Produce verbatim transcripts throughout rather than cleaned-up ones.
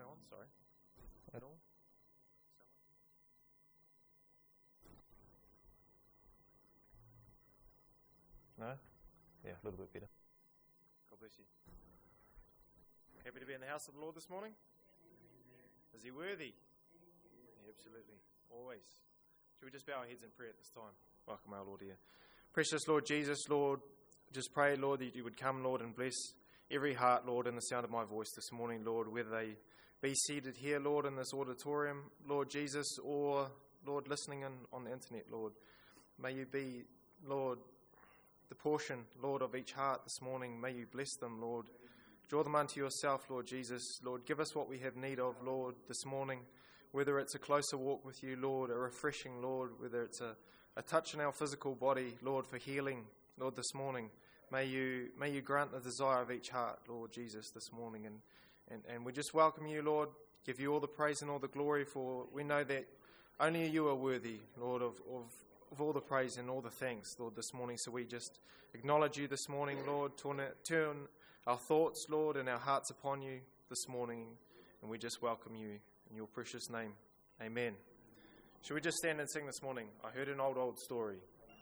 on? Sorry. At all? No? Yeah, a little bit better. God bless you. Happy to be in the house of the Lord this morning? Is he worthy? Yeah, absolutely. Always. Should we just bow our heads in prayer at this time? Welcome our Lord here. Precious Lord Jesus, Lord, just pray, Lord, that you would come, Lord, and bless every heart, Lord, in the sound of my voice this morning, Lord, whether they be seated here, Lord, in this auditorium, Lord Jesus, or, Lord, listening in on the internet, Lord. May you be, Lord, the portion, Lord, of each heart this morning. May you bless them, Lord. Draw them unto yourself, Lord Jesus. Lord, give us what we have need of, Lord, this morning, whether it's a closer walk with you, Lord, a refreshing, Lord, whether it's a, a touch in our physical body, Lord, for healing, Lord, this morning. May you may you grant the desire of each heart, Lord Jesus, this morning. And, and, and we just welcome you, Lord, give you all the praise and all the glory, for we know that only you are worthy, Lord, of, of, of all the praise and all the thanks, Lord, this morning. So we just acknowledge you this morning, Lord, turn, turn our thoughts, Lord, and our hearts upon you this morning, and we just welcome you in your precious name. Amen. Should we just stand and sing this morning? I heard an old, old story.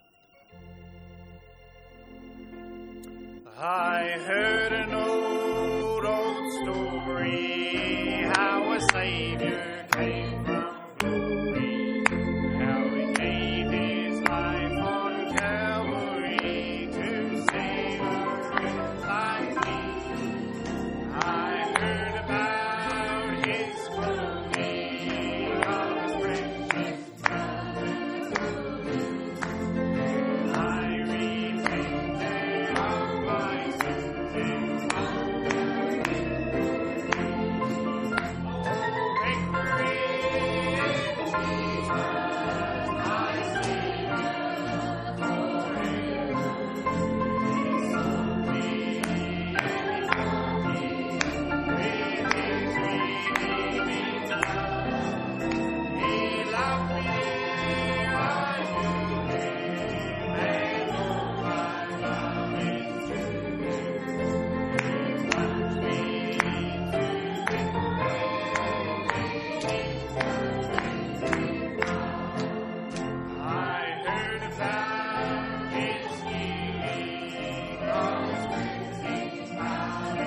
I heard an old, old story, how a Savior came from glory, how he gave his life on Calvary to save a wretch like me. I heard about his glory, of his precious blood. I repented of my sins and found victory in Jesus, my Savior forever. He sought me and he called me with his redeeming love. He loved me ere I knew him, and all my love is to him. He plunged me into I heard about his healing, of his cleansing power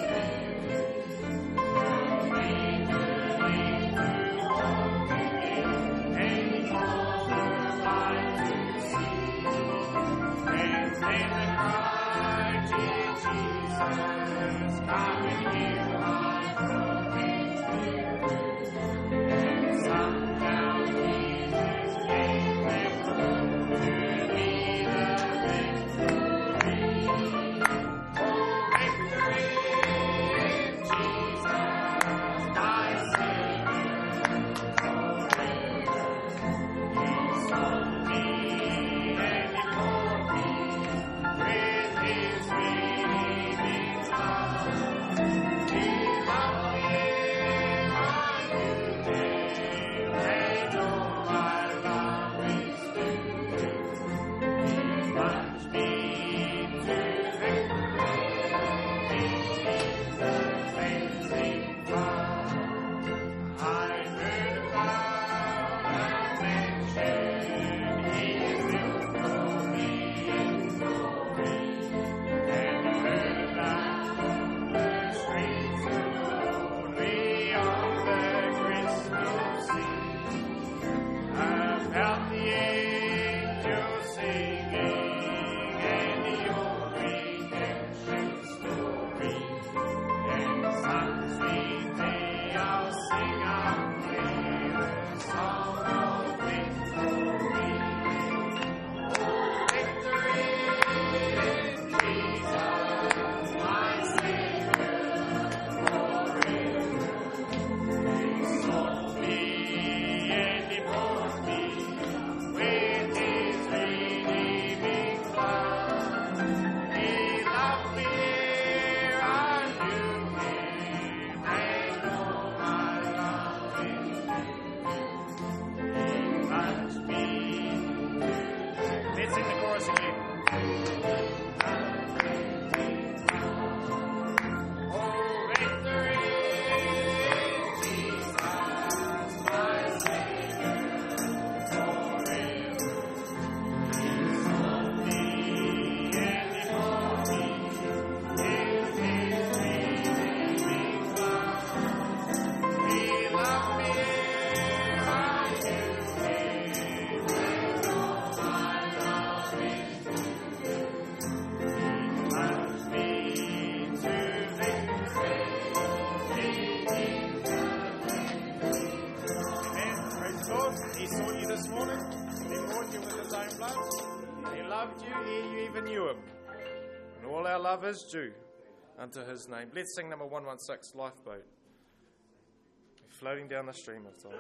of me eagerly to walk with him, and he called her light to see. And then I cried, dear Jesus, come and heal my broken spirit. And somehow Jesus came and brought to me the victory. Oh, victory in Jesus, my Savior forever. He sought me and he called me with his redeeming love. He loved me ere I knew him, and all my love is to him. He plunged me into victory in the cleansing flood. I heard about a mansion he has built for me in glory, and heard about the streets of gold beyond the crystal sea, about the angels singing and your redemption story. And some sweet day I'll sing of loved you ere you even knew him. And all our love is due unto his name. Let's sing number one one six, Lifeboat. We're floating down the stream of time.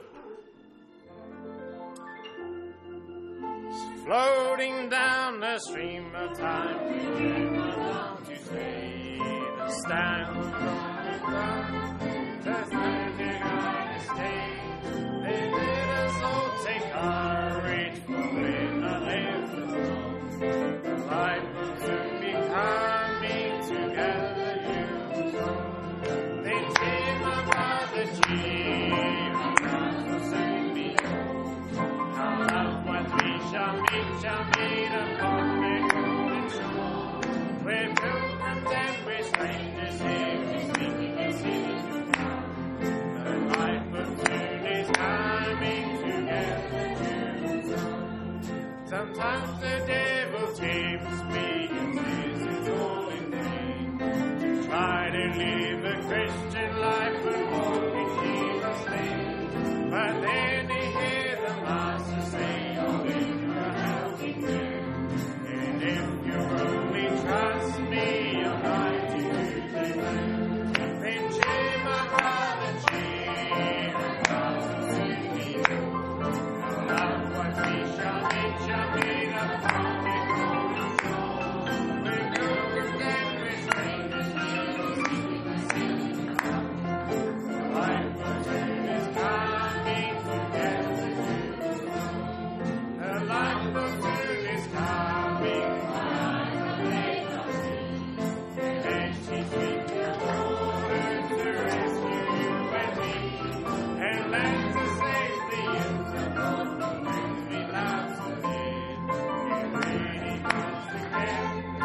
Floating down the stream of time, we never long to stay. The stand from the ground, the standing on the stage. They let us all take courage, for when I left the home, the light will soon be coming together, you know. They take my brother cheer, our God will soon be home. Our loved ones we shall meet, shall meet upon the golden shore. We're pilgrims and we're strangers here, we're speaking and singing to God. The light will soon is coming together to know. Sometimes the devil tempts me and says it's all in vain to try to live a Christian life and walk in Jesus' name. But then he hears the Master say, "I'll lead you a helping hand." And if you only trust me, I'll guide you to the end. Then cheer, my brother, cheer, and God will soon be home. Love what we shall meet, shall meet upon the golden shore. We're pilgrims and we're strangers here, seeking the singing God. The light will soon is coming together to know. The light will soon is coming, my may not see. And she's sweet the water to rescue you and me, and land to safely in the Lord when we love so dear. Get ready once again,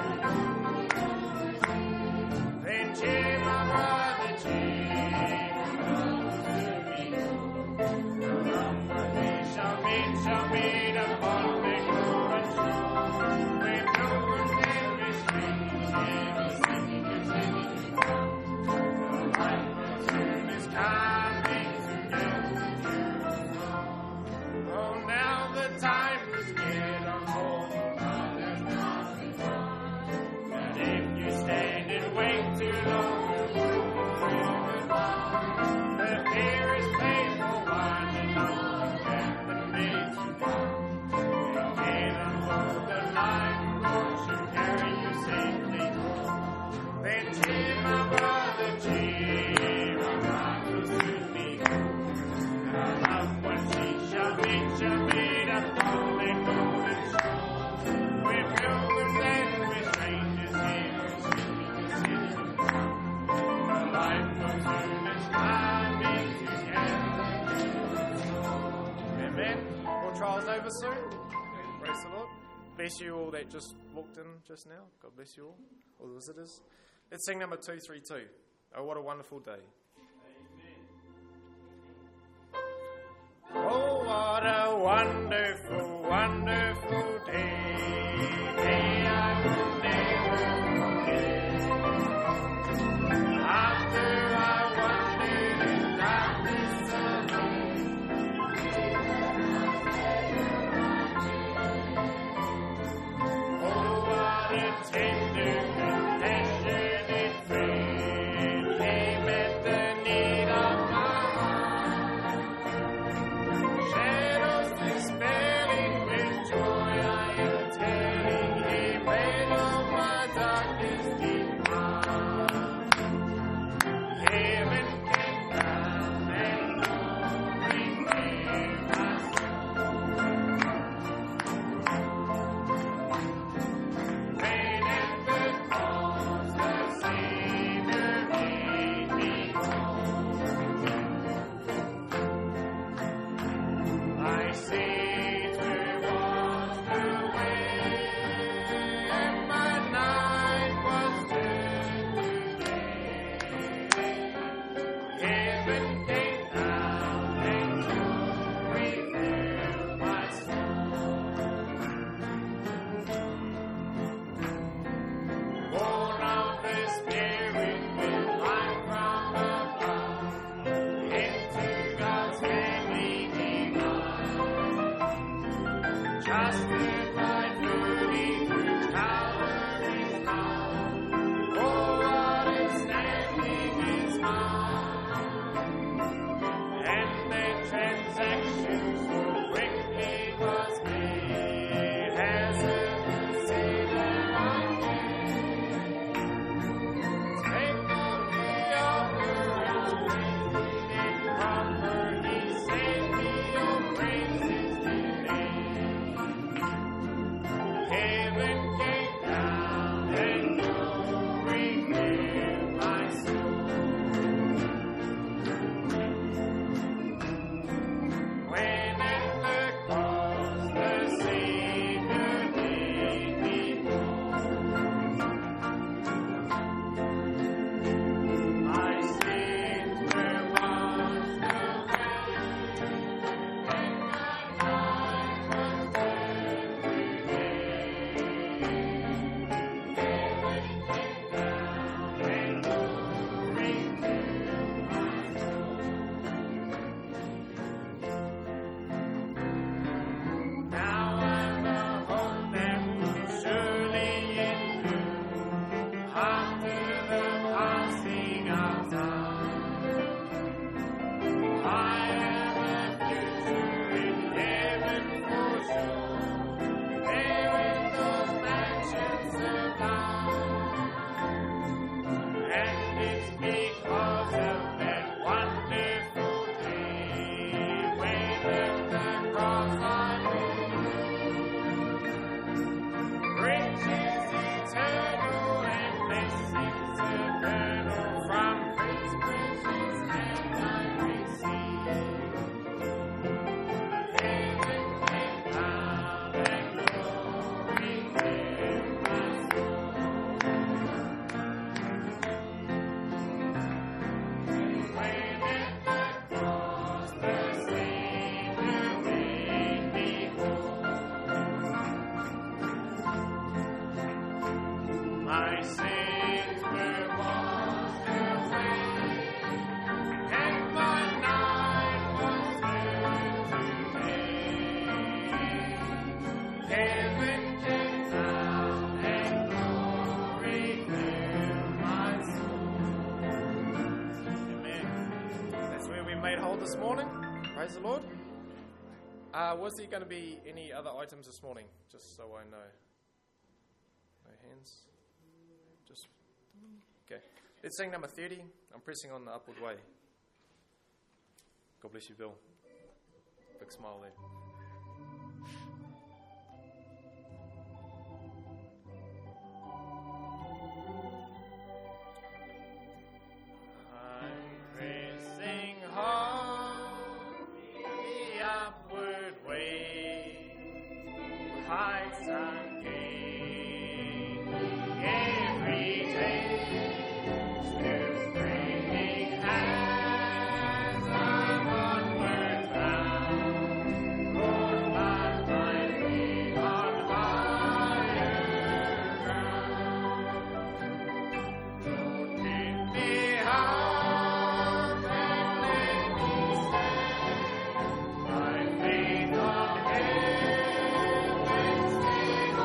then cheer, my brother, cheer, God will soon be home. The long word we shall meet, shall meet upon the golden shore. We're pilgrims and we're strangers here, we're singing and singing to God. The light will soon is coming together to know. Oh, now the time is get on board, God has nothing wrong. But if you stand and wait too long, the world will forever gone. The fear is paid for one, and nothing can but make you come. And get on board the line, Lord should carry you safely home. Then cheer, my brother, cheer, our God will soon be home. Our loved ones we shall meet, shall meet upon the golden shore. We're pilgrims and we're strangers here, we're speaking and singing to God. The light will soon is coming together to know. Amen. More trials over soon. Praise the Lord. Bless you all that just walked in just now. God bless you all, all the visitors. Let's sing number two three two. Oh, what a wonderful day. Oh, what a wonderful, wonderful day. Day I will never forget. After I wandered in darkness alone. Oh, what a tender, compassionate friend came at the been made whole this morning. Praise the Lord. Uh, was there going to be any other items this morning? Just so I know. No hands? Just okay. Let's sing number thirty. I'm pressing on the upward way. God bless you, Bill. Big smile there. Faith on heaven's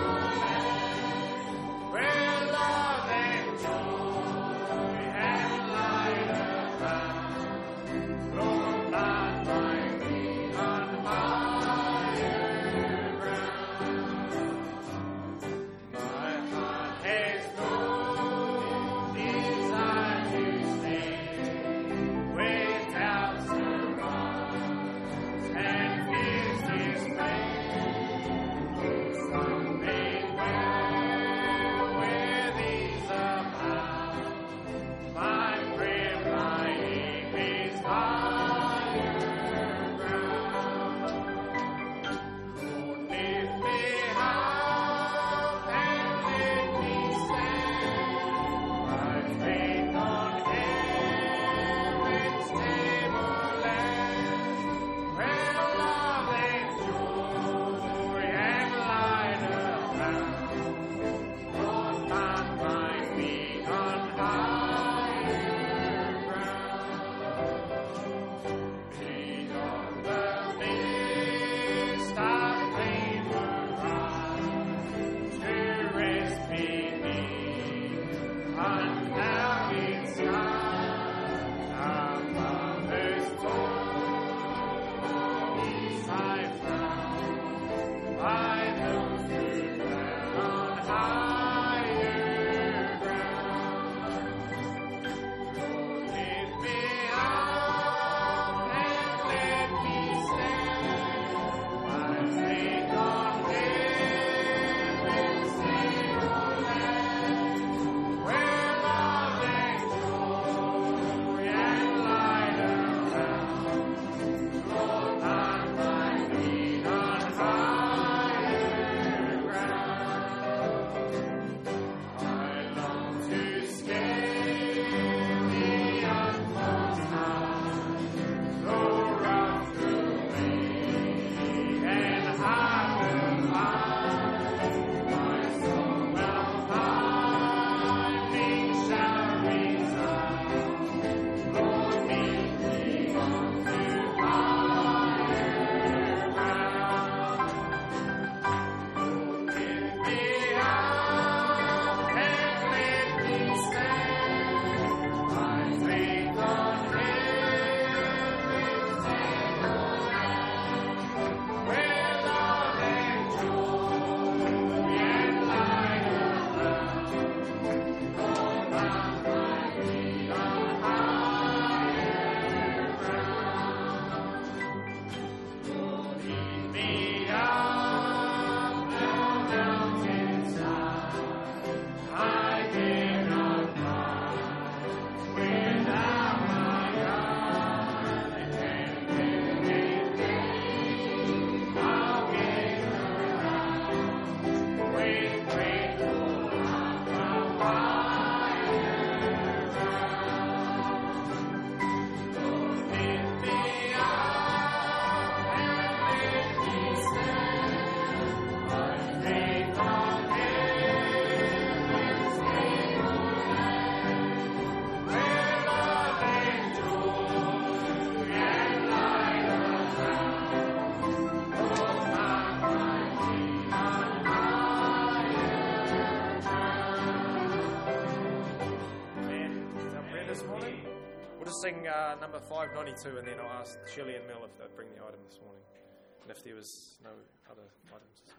sing uh, number five ninety-two, and then I'll ask Shirley and Mel if they'd bring the item this morning, and if there was no other items this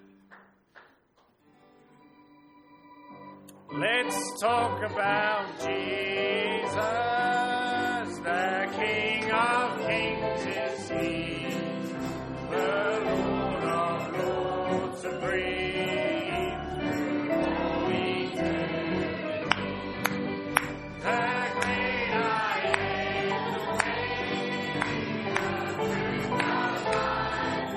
morning. Let's talk about Jesus, the King of Kings is He, the Lord of Lords, supreme through all eternity. The great I am, the way, the truth, the life.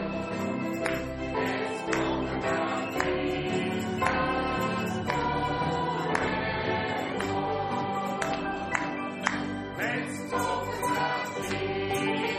Let's talk about Jesus forevermore. Let's talk about Jesus.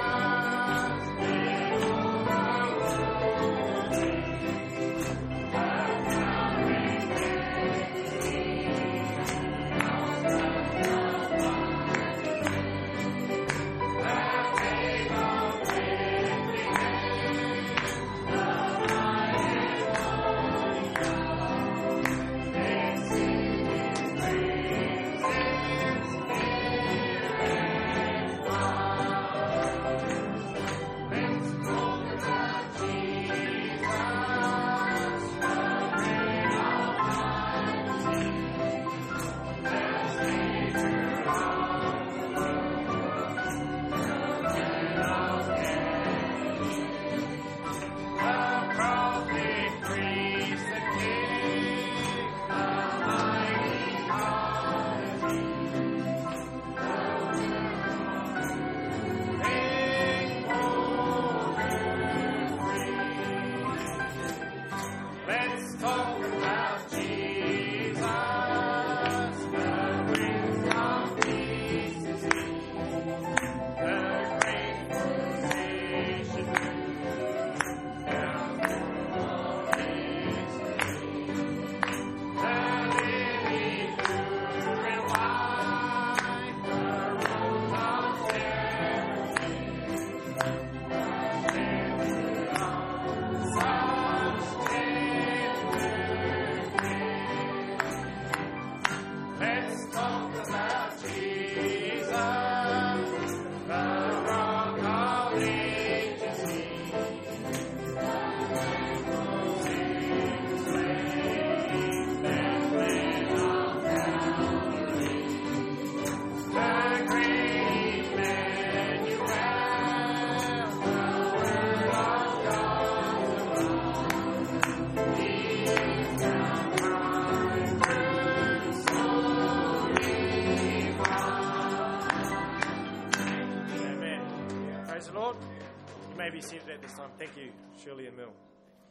Be seated at this time. Thank you, Shirley and Mel.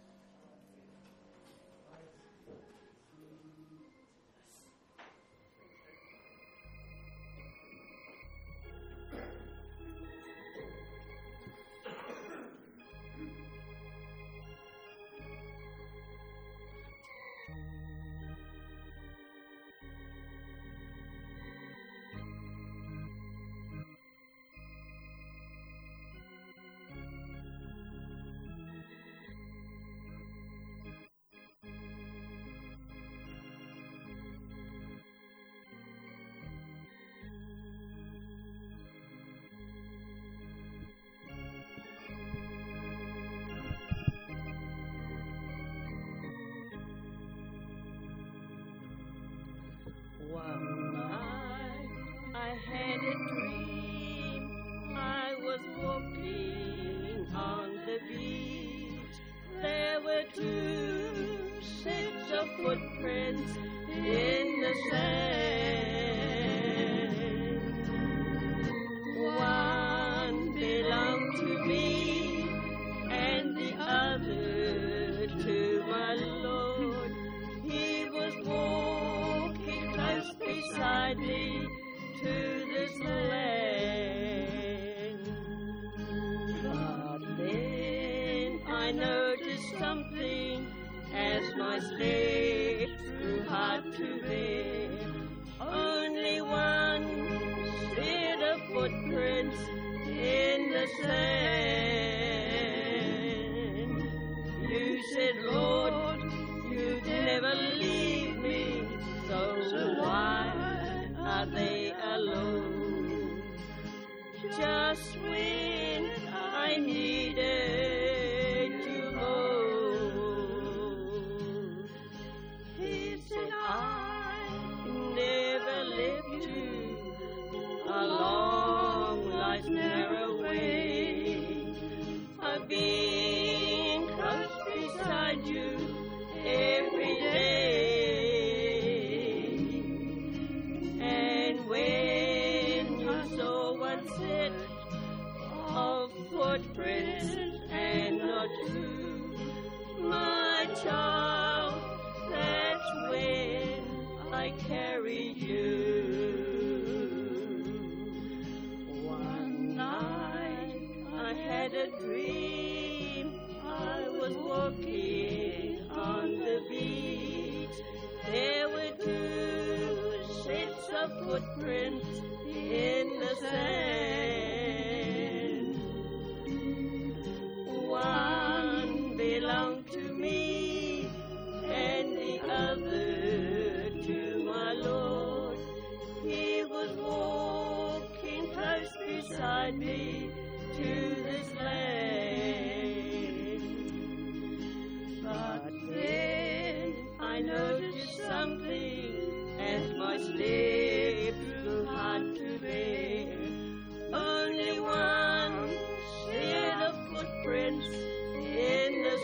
One night I had a dream. I was walking on the beach. There were two sets of footprints in the sand. One belonged to me and the other to my Lord. He was walking close beside me to this land. But then I noticed something as my steps grew hard to bear. Only one set of footprints in the sand. You said, Lord, you'd never leave me, so why are they alone? just when I needed you most. He said, I never left you along life's narrow way. I've been close beside you every day. And when you saw one set of footprints and not two, my child, that's when I carried you. One night I had a dream. I was walking on the beach. There were two sets of footprints in the sand. One belonged to me and the other to my Lord. He was walking close beside me to this land. But then I noticed something as my steps grew hard to bear. Only one set of footprints in the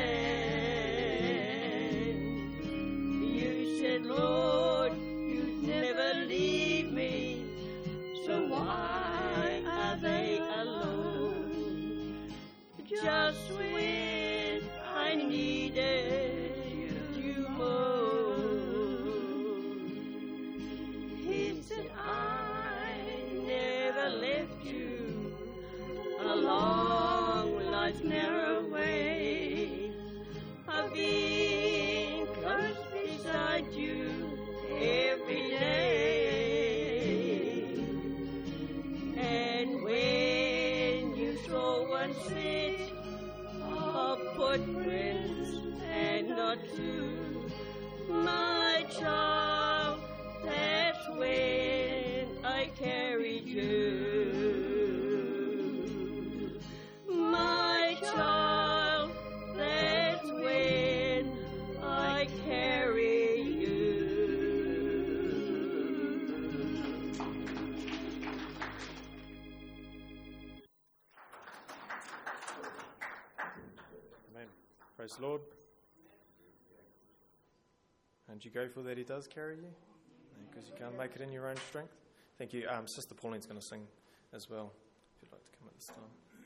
sand. You said, Lord, you'd never leave me, so why are they alone? Just when I needed you most. He said, I never left you along life's narrow way. I've been close beside you every day. And when you saw one set of footprints and not two, my child, that's when I carried you. My child, that's when I carry you. Amen. Praise the Lord. And you grateful that he does carry you? Because you can't make it in your own strength? Thank you. Um, Sister Pauline's going to sing as well, if you'd like to come at this time.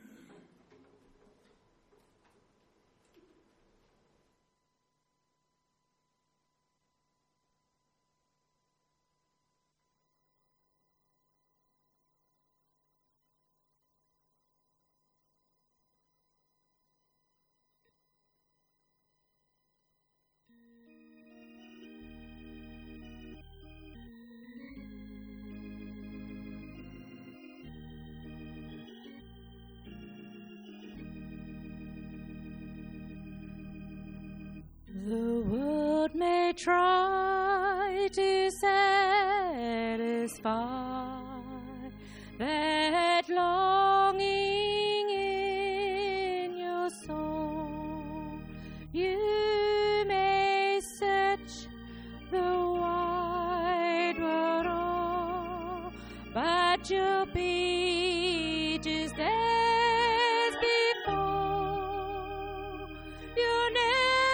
The world may try to satisfy that longing in your soul. You may search the wide world o'er, but you'll be just as before. You'll never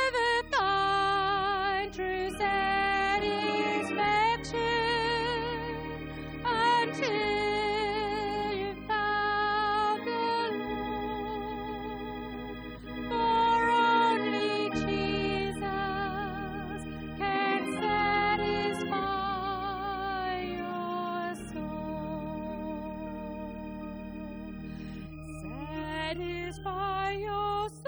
true satisfaction until you found the Lord. For only Jesus can satisfy your soul. Satisfy your soul.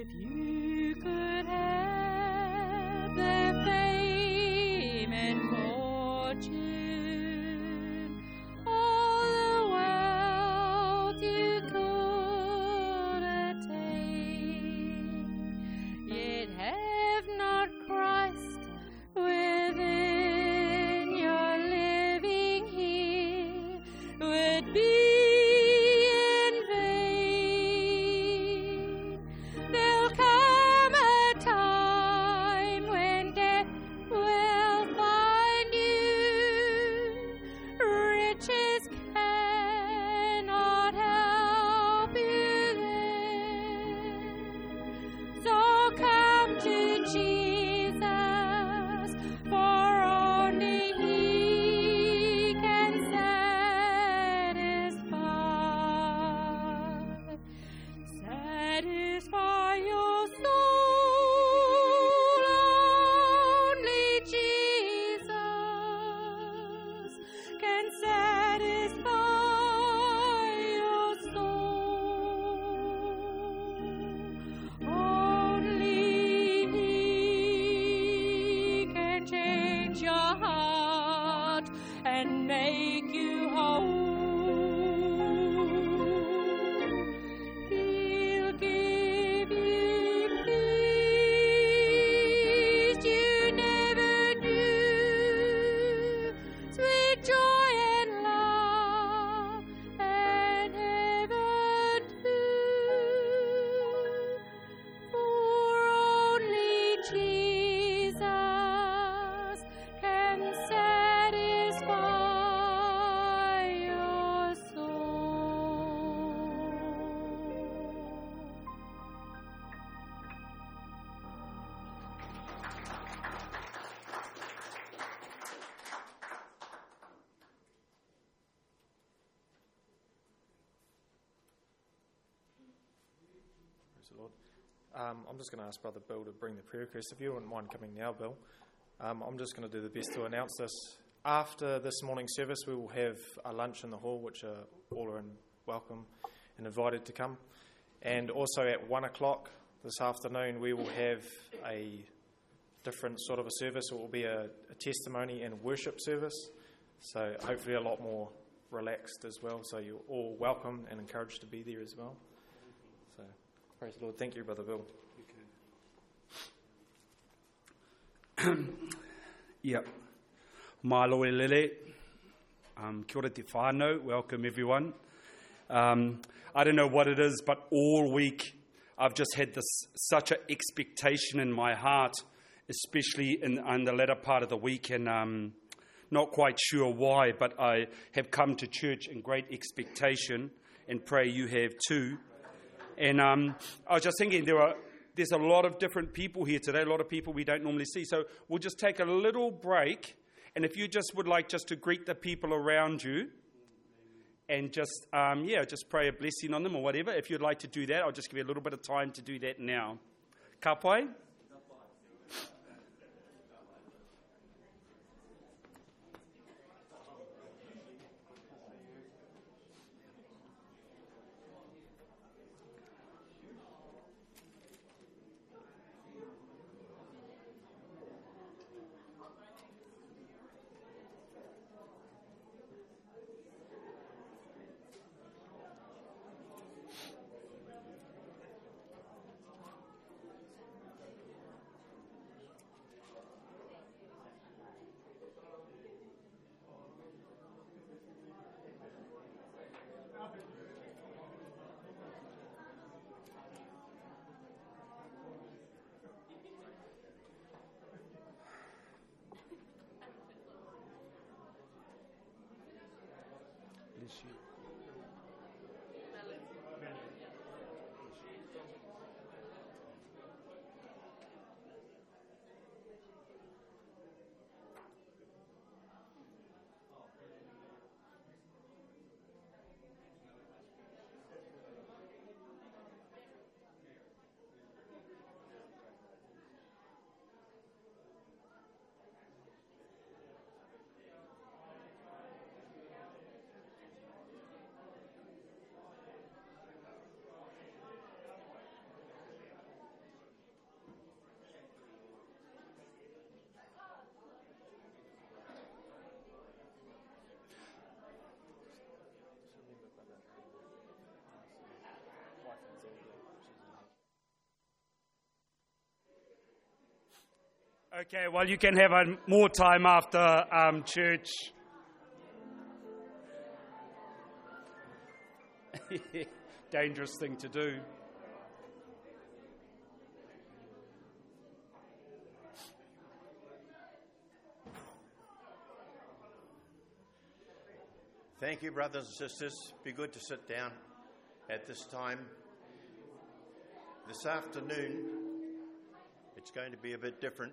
If you could have their fame and fortune, all the wealth you could attain, yet have not Christ within your living here, would be in vain. There'll come a time when death will find you. Riches cannot help you then. So come to Jesus, for only He can satisfy. Satisfy your soul, only Jesus can satisfy your soul. Only He can change your heart and make you whole. He'll give you peace you never knew, sweet joy and love and heaven too. For only Jesus can satisfy your soul. Praise the Lord. Um, I'm just going to ask Brother Bill to bring the prayer request. If you wouldn't mind coming now, Bill. Um, I'm just going to do the best to announce this. After this morning's service, we will have a lunch in the hall, which are all are in welcome and invited to come. And also at one o'clock this afternoon, we will have a different sort of a service. It will be a, a testimony and worship service. So hopefully a lot more relaxed as well. So you're all welcome and encouraged to be there as well. So praise the Lord. Thank you, Brother Bill. Yep. Mā loe lele. Um, kia ora te whānau. Welcome, everyone. Um, I don't know what it is, but all week I've just had this such an expectation in my heart, especially in, in the latter part of the week, and um, not quite sure why, but I have come to church in great expectation, and pray you have too. And um, I was just thinking there are there's a lot of different people here today, a lot of people we don't normally see. So we'll just take a little break, and if you just would like just to greet the people around you, and just, um, yeah, just pray a blessing on them or whatever. If you'd like to do that, I'll just give you a little bit of time to do that now. Ka pai? Okay, well, you can have a, more time after um, church. Dangerous thing to do. Thank you, brothers and sisters. Be good to sit down at this time. This afternoon, it's going to be a bit different,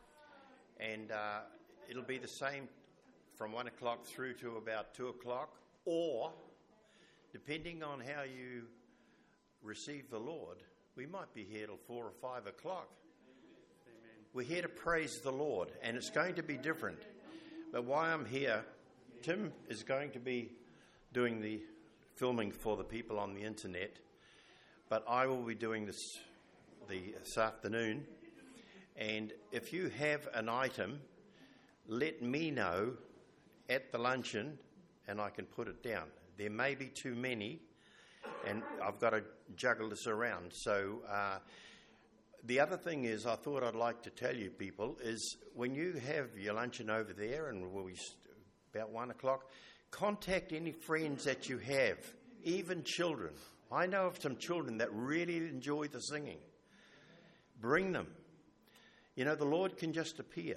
and uh, it'll be the same from one o'clock through to about two o'clock, or depending on how you receive the Lord, we might be here till four or five o'clock. Amen. We're here to praise the Lord, and it's going to be different. But while I'm here, Tim is going to be doing the filming for the people on the internet, but I will be doing this the, this afternoon. And if you have an item, let me know at the luncheon and I can put it down. There may be too many, and I've got to juggle this around. So uh, the other thing is, I thought I'd like to tell you people, is when you have your luncheon over there, and we'll be about one o'clock, contact any friends that you have, even children. I know of some children that really enjoy the singing. Bring them. You know, the Lord can just appear.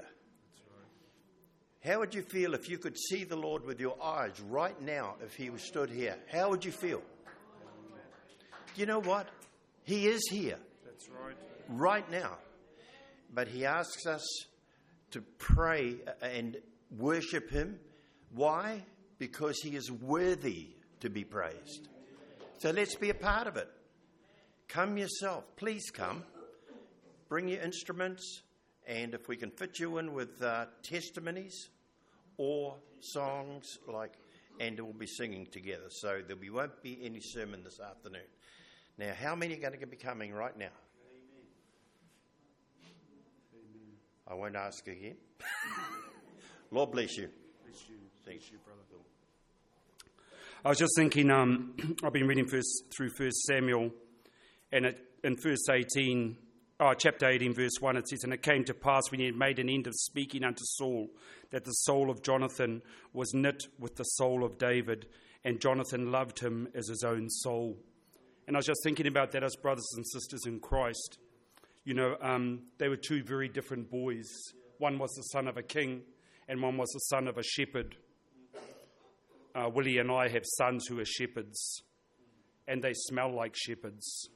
How would you feel if you could see the Lord with your eyes right now if he was stood here? How would you feel? You know what? He is here. That's right. Right now. But he asks us to pray and worship him. Why? Because he is worthy to be praised. So let's be a part of it. Come yourself. Please come. Bring your instruments. And if we can fit you in with uh, testimonies or songs, like, and we'll be singing together. So there be, won't be any sermon this afternoon. Now, how many are going to be coming right now? Amen. I won't ask again. Lord bless you. Bless you. Thank you, brother. I was just thinking, um, I've been reading first, through First Samuel, and it, in verse eighteen, oh, chapter eighteen, verse one, it says, "And it came to pass when he had made an end of speaking unto Saul, that the soul of Jonathan was knit with the soul of David, and Jonathan loved him as his own soul." And I was just thinking about that as brothers and sisters in Christ. You know, um, they were two very different boys. One was the son of a king, and one was the son of a shepherd. Uh, Willie and I have sons who are shepherds, and they smell like shepherds.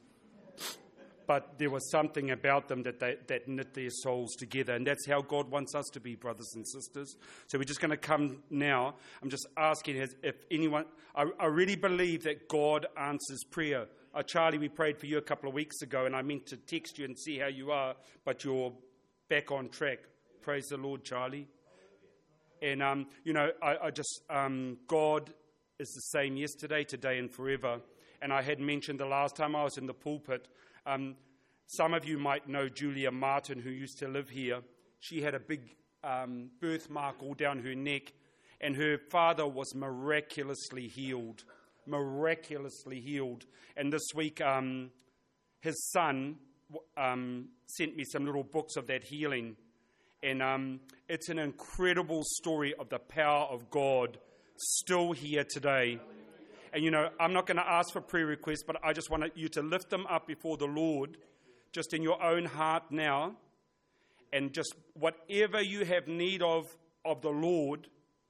But there was something about them that they, that knit their souls together, and that's how God wants us to be, brothers and sisters. So we're just going to come now. I'm just asking if anyone... I, I really believe that God answers prayer. Uh, Charlie, we prayed for you a couple of weeks ago, and I meant to text you and see how you are, but you're back on track. Praise the Lord, Charlie. And, um, you know, I, I just, um, God is the same yesterday, today, and forever. And I had mentioned the last time I was in the pulpit, um, some of you might know Julia Martin, who used to live here. She had a big um, birthmark all down her neck, and her father was miraculously healed, miraculously healed. And this week, um, his son um, sent me some little books of that healing. And um, it's an incredible story of the power of God still here today. And, you know, I'm not going to ask for prayer requests, but I just want you to lift them up before the Lord, just in your own heart now. And just whatever you have need of of the Lord,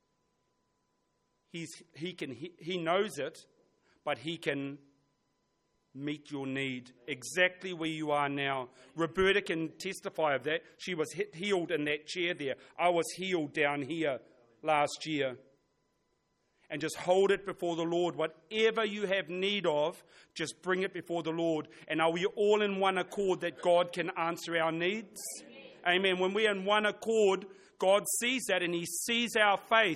he's, he can he, he knows it, but he can meet your need exactly where you are now. Roberta can testify of that. She was healed in that chair there. I was healed down here last year. And just hold it before the Lord. Whatever you have need of, just bring it before the Lord. And are we all in one accord that God can answer our needs? Amen. Amen. When we're in one accord, God sees that, and he sees our faith.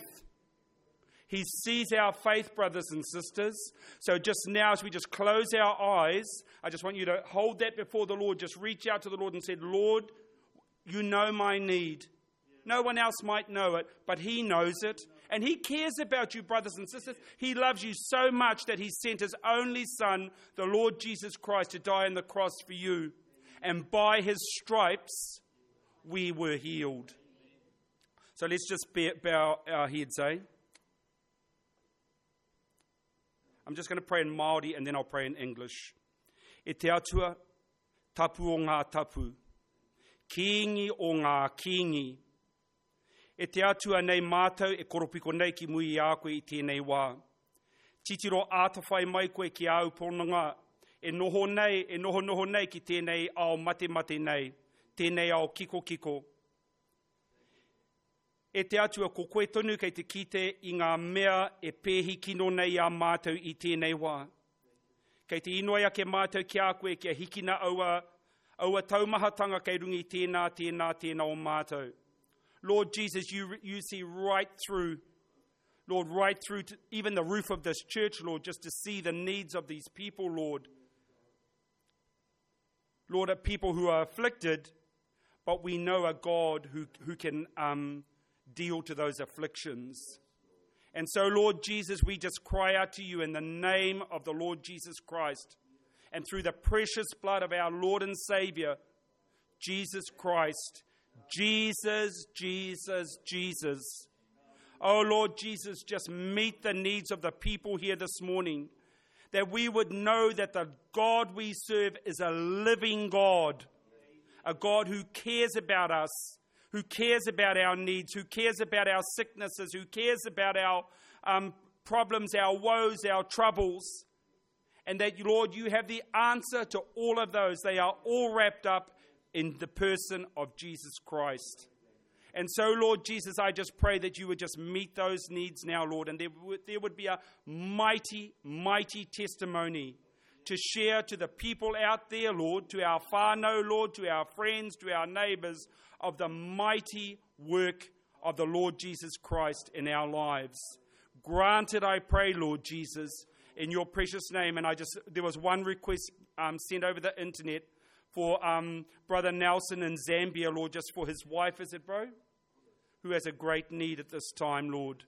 He sees our faith, brothers and sisters. So just now, as we just close our eyes, I just want you to hold that before the Lord. Just reach out to the Lord and say, "Lord, you know my need." No one else might know it, but he knows it. And he cares about you, brothers and sisters. He loves you so much that he sent his only son, the Lord Jesus Christ, to die on the cross for you. And by his stripes, we were healed. So let's just bow our heads, eh? I'm just going to pray in Māori and then I'll pray in English. E te atua, tapu o ngā tapu. Kiingi o ngā kiingi. E te atua nei mātou e koropiko nei ki mui a koe i tēnei wā. Titiro ātawhai mai koe ki au ponanga. E noho nei, e noho noho nei ki tēnei ao mate mate nei. Tēnei ao kiko kiko. E te atua ko koe tonu kei te kite i ngā mea e pēhi kino nei a mātou i tēnei wā. Kei te inoia ke mātou ki a koe kia hikina aua, aua taumahatanga kei rungi tēnā, tēnā, tēnā o mātou. Lord Jesus, you, you see right through, Lord, right through to even the roof of this church, Lord, just to see the needs of these people, Lord. Lord, are people who are afflicted, but we know a God who, who can um, deal to those afflictions. And so, Lord Jesus, we just cry out to you in the name of the Lord Jesus Christ and through the precious blood of our Lord and Savior, Jesus Christ. Jesus, Jesus, Jesus. Oh, Lord Jesus, just meet the needs of the people here this morning, that we would know that the God we serve is a living God, a God who cares about us, who cares about our needs, who cares about our sicknesses, who cares about our um, problems, our woes, our troubles, and that, Lord, you have the answer to all of those. They are all wrapped up in the person of Jesus Christ. And so, Lord Jesus, I just pray that you would just meet those needs now, Lord, and there would, there would be a mighty, mighty testimony to share to the people out there, Lord, to our whānau, Lord, to our friends, to our neighbours, of the mighty work of the Lord Jesus Christ in our lives. Granted, I pray, Lord Jesus, in your precious name. And I just, there was one request um, sent over the internet for um, Brother Nelson in Zambia, Lord, just for his wife, is it, bro? Who has a great need at this time, Lord.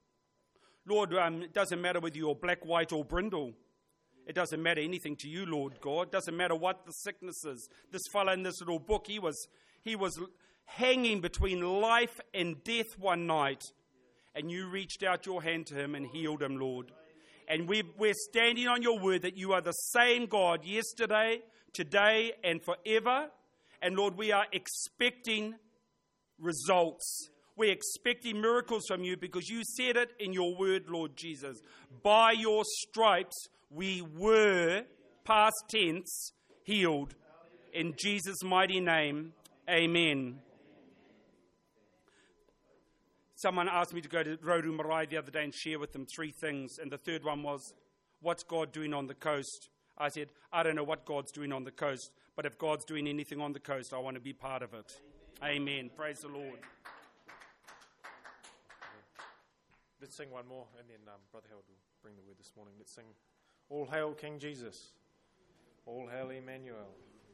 Lord, um, it doesn't matter whether you're black, white, or brindle. It doesn't matter anything to you, Lord God. It doesn't matter what the sickness is. This fellow in this little book, he was, he was hanging between life and death one night, and you reached out your hand to him and healed him, Lord. And we, we're standing on your word that you are the same God yesterday, today, and forever. And Lord, we are expecting results. We're expecting miracles from you because you said it in your word, Lord Jesus. By your stripes we were, past tense, healed. In Jesus' mighty name, amen. Someone asked me to go to Roru Marae the other day and share with them three things. And the third one was, what's God doing on the coast? I said, I don't know what God's doing on the coast, but if God's doing anything on the coast, I want to be part of it. Amen. Praise the Lord. Let's sing one more, and then um, Brother Harold will bring the word this morning. Let's sing All Hail King Jesus. All Hail Emmanuel.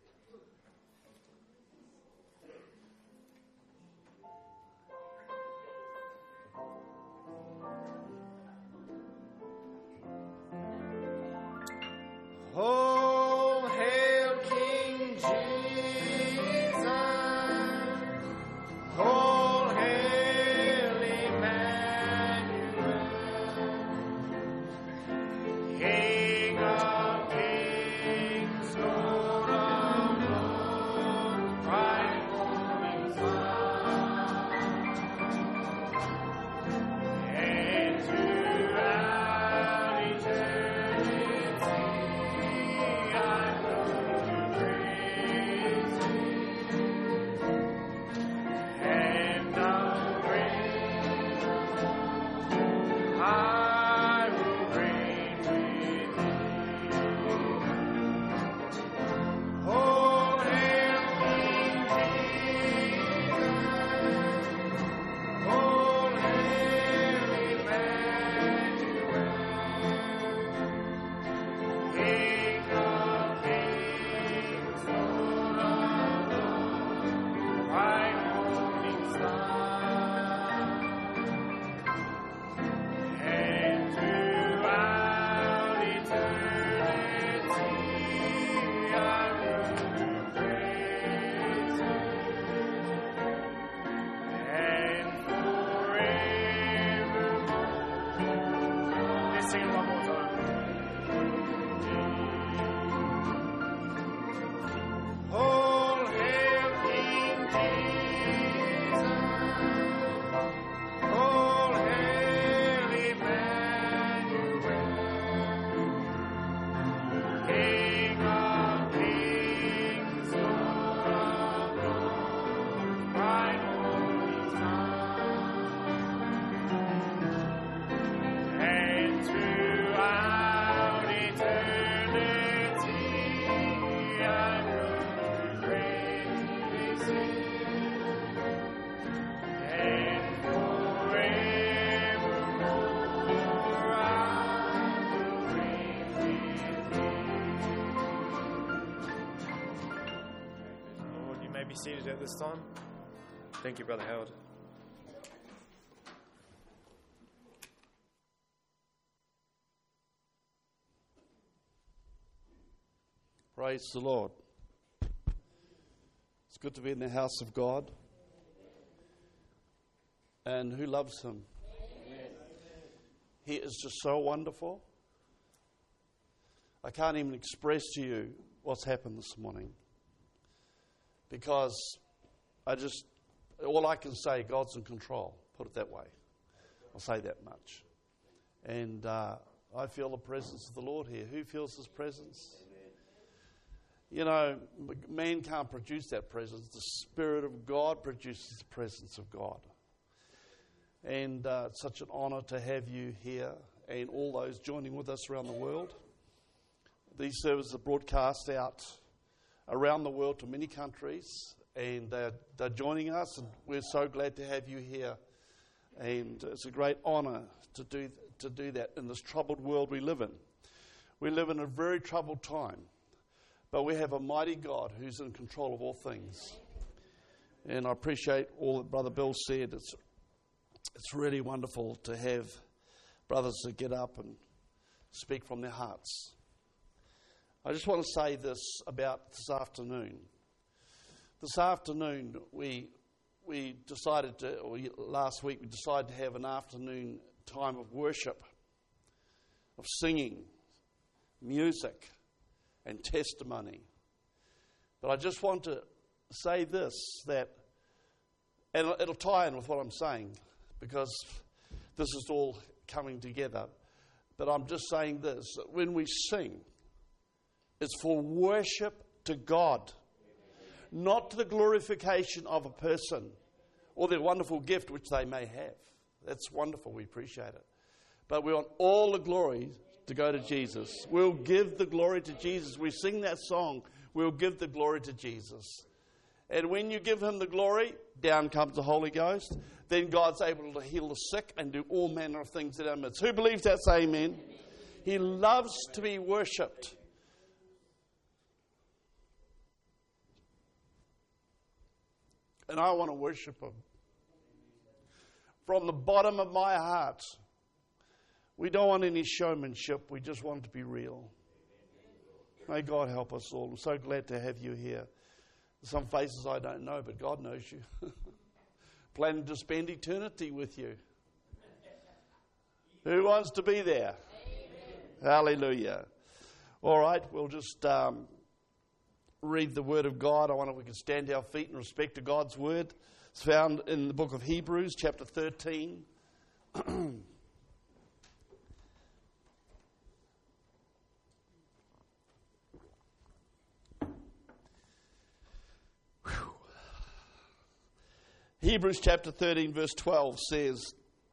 All hail King Jesus. All hail Emmanuel. King of kings, Lord of be seated at this time. Thank you, Brother Howard. Praise the Lord. It's good to be in the house of God. And who loves him? Amen. He is just so wonderful. I can't even express to you what's happened this morning. Because I just, all I can say, God's in control. Put it that way. I'll say that much. And uh, I feel the presence of the Lord here. Who feels his presence? You know, man can't produce that presence. The Spirit of God produces the presence of God. And uh, it's such an honour to have you here and all those joining with us around the world. These services are broadcast out around the world to many countries, and they're, they're joining us, and we're so glad to have you here. And it's a great honour to do, to do that in this troubled world we live in. We live in a very troubled time. But we have a mighty God who's in control of all things. And I appreciate all that Brother Bill said. It's it's really wonderful to have brothers that get up and speak from their hearts. I just want to say this about this afternoon. This afternoon, we we decided to, or last week, we decided to have an afternoon time of worship, of singing, music, and testimony. But I just want to say this, that, and it'll tie in with what I'm saying, because this is all coming together. But I'm just saying this, that when we sing, it's for worship to God, not to the glorification of a person or their wonderful gift which they may have. That's wonderful, we appreciate it. But we want all the glory to go to Jesus. We'll give the glory to Jesus. We sing that song, we'll give the glory to Jesus. And when you give him the glory, down comes the Holy Ghost. Then God's able to heal the sick and do all manner of things in our midst. Who believes that? Say amen. Amen. He loves to be worshipped. And I want to worship him from the bottom of my heart. We don't want any showmanship. We just want it to be real. May God help us all. I'm so glad to have you here. Some faces I don't know, but God knows you. Planning to spend eternity with you. Who wants to be there? Amen. Hallelujah. All right, we'll just um, read the Word of God. I wonder if we can stand to our feet in respect to God's Word. It's found in the book of Hebrews, chapter thirteen. Hebrews chapter thirteen verse twelve says,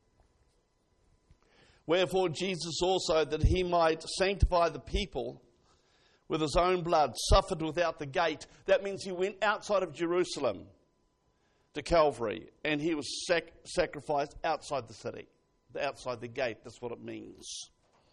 "Wherefore Jesus also, that he might sanctify the people with his own blood, suffered without the gate." That means he went outside of Jerusalem to Calvary, and he was sac- sacrificed outside the city, outside the gate. That's what it means.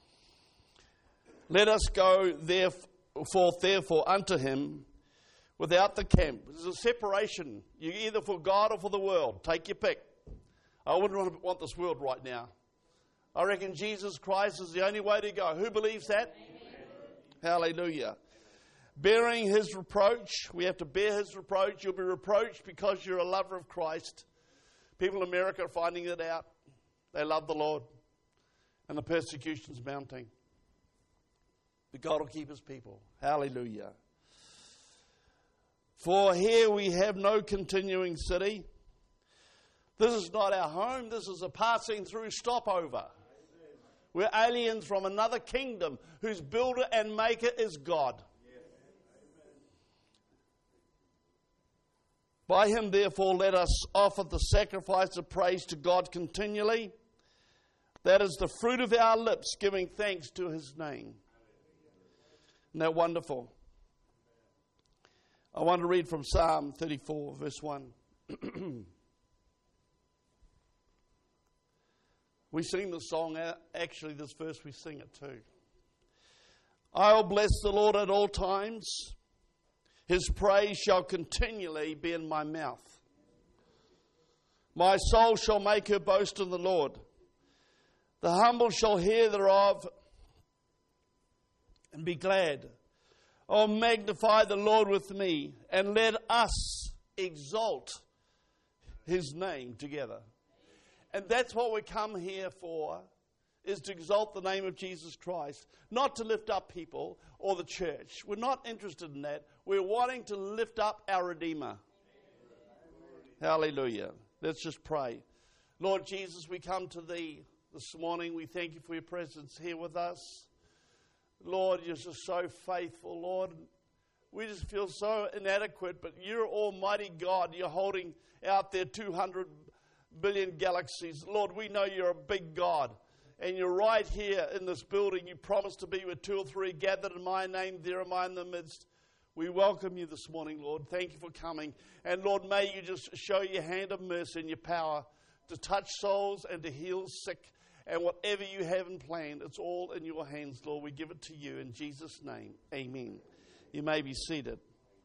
"Let us go therefore, therefore unto him without the camp." There's a separation. You're either for God or for the world. Take your pick. I wouldn't want, to want this world right now. I reckon Jesus Christ is the only way to go. Who believes that? Amen. Hallelujah. Bearing his reproach. We have to bear his reproach. You'll be reproached because you're a lover of Christ. People in America are finding it out. They love the Lord. And the persecution's mounting. But God will keep his people. Hallelujah. "For here we have no continuing city." This is not our home. This is a passing through stopover. We're aliens from another kingdom whose builder and maker is God. "By him, therefore, let us offer the sacrifice of praise to God continually. That is the fruit of our lips, giving thanks to his name." Isn't that wonderful? I want to read from Psalm thirty-four, verse one. We sing the song, actually this verse we sing it too. "I will bless the Lord at all times. His praise shall continually be in my mouth. My soul shall make her boast in the Lord. The humble shall hear thereof and be glad. Oh, magnify the Lord with me, and let us exalt His name together. And that's what we come here for, is to exalt the name of Jesus Christ, not to lift up people or the church. We're not interested in that. We're wanting to lift up our Redeemer. Hallelujah. Let's just pray. Lord Jesus, we come to Thee this morning. We thank You for Your presence here with us. Lord, You're just so faithful, Lord. We just feel so inadequate, but You're Almighty God. You're holding out there two hundred billion galaxies. Lord, we know You're a big God, and You're right here in this building. You promised to be with two or three gathered in My name. There am I in the midst. We welcome You this morning, Lord. Thank You for coming. And Lord, may You just show Your hand of mercy and Your power to touch souls and to heal sick. And whatever You have in plan, it's all in Your hands, Lord. We give it to You in Jesus' name. Amen. You may be seated.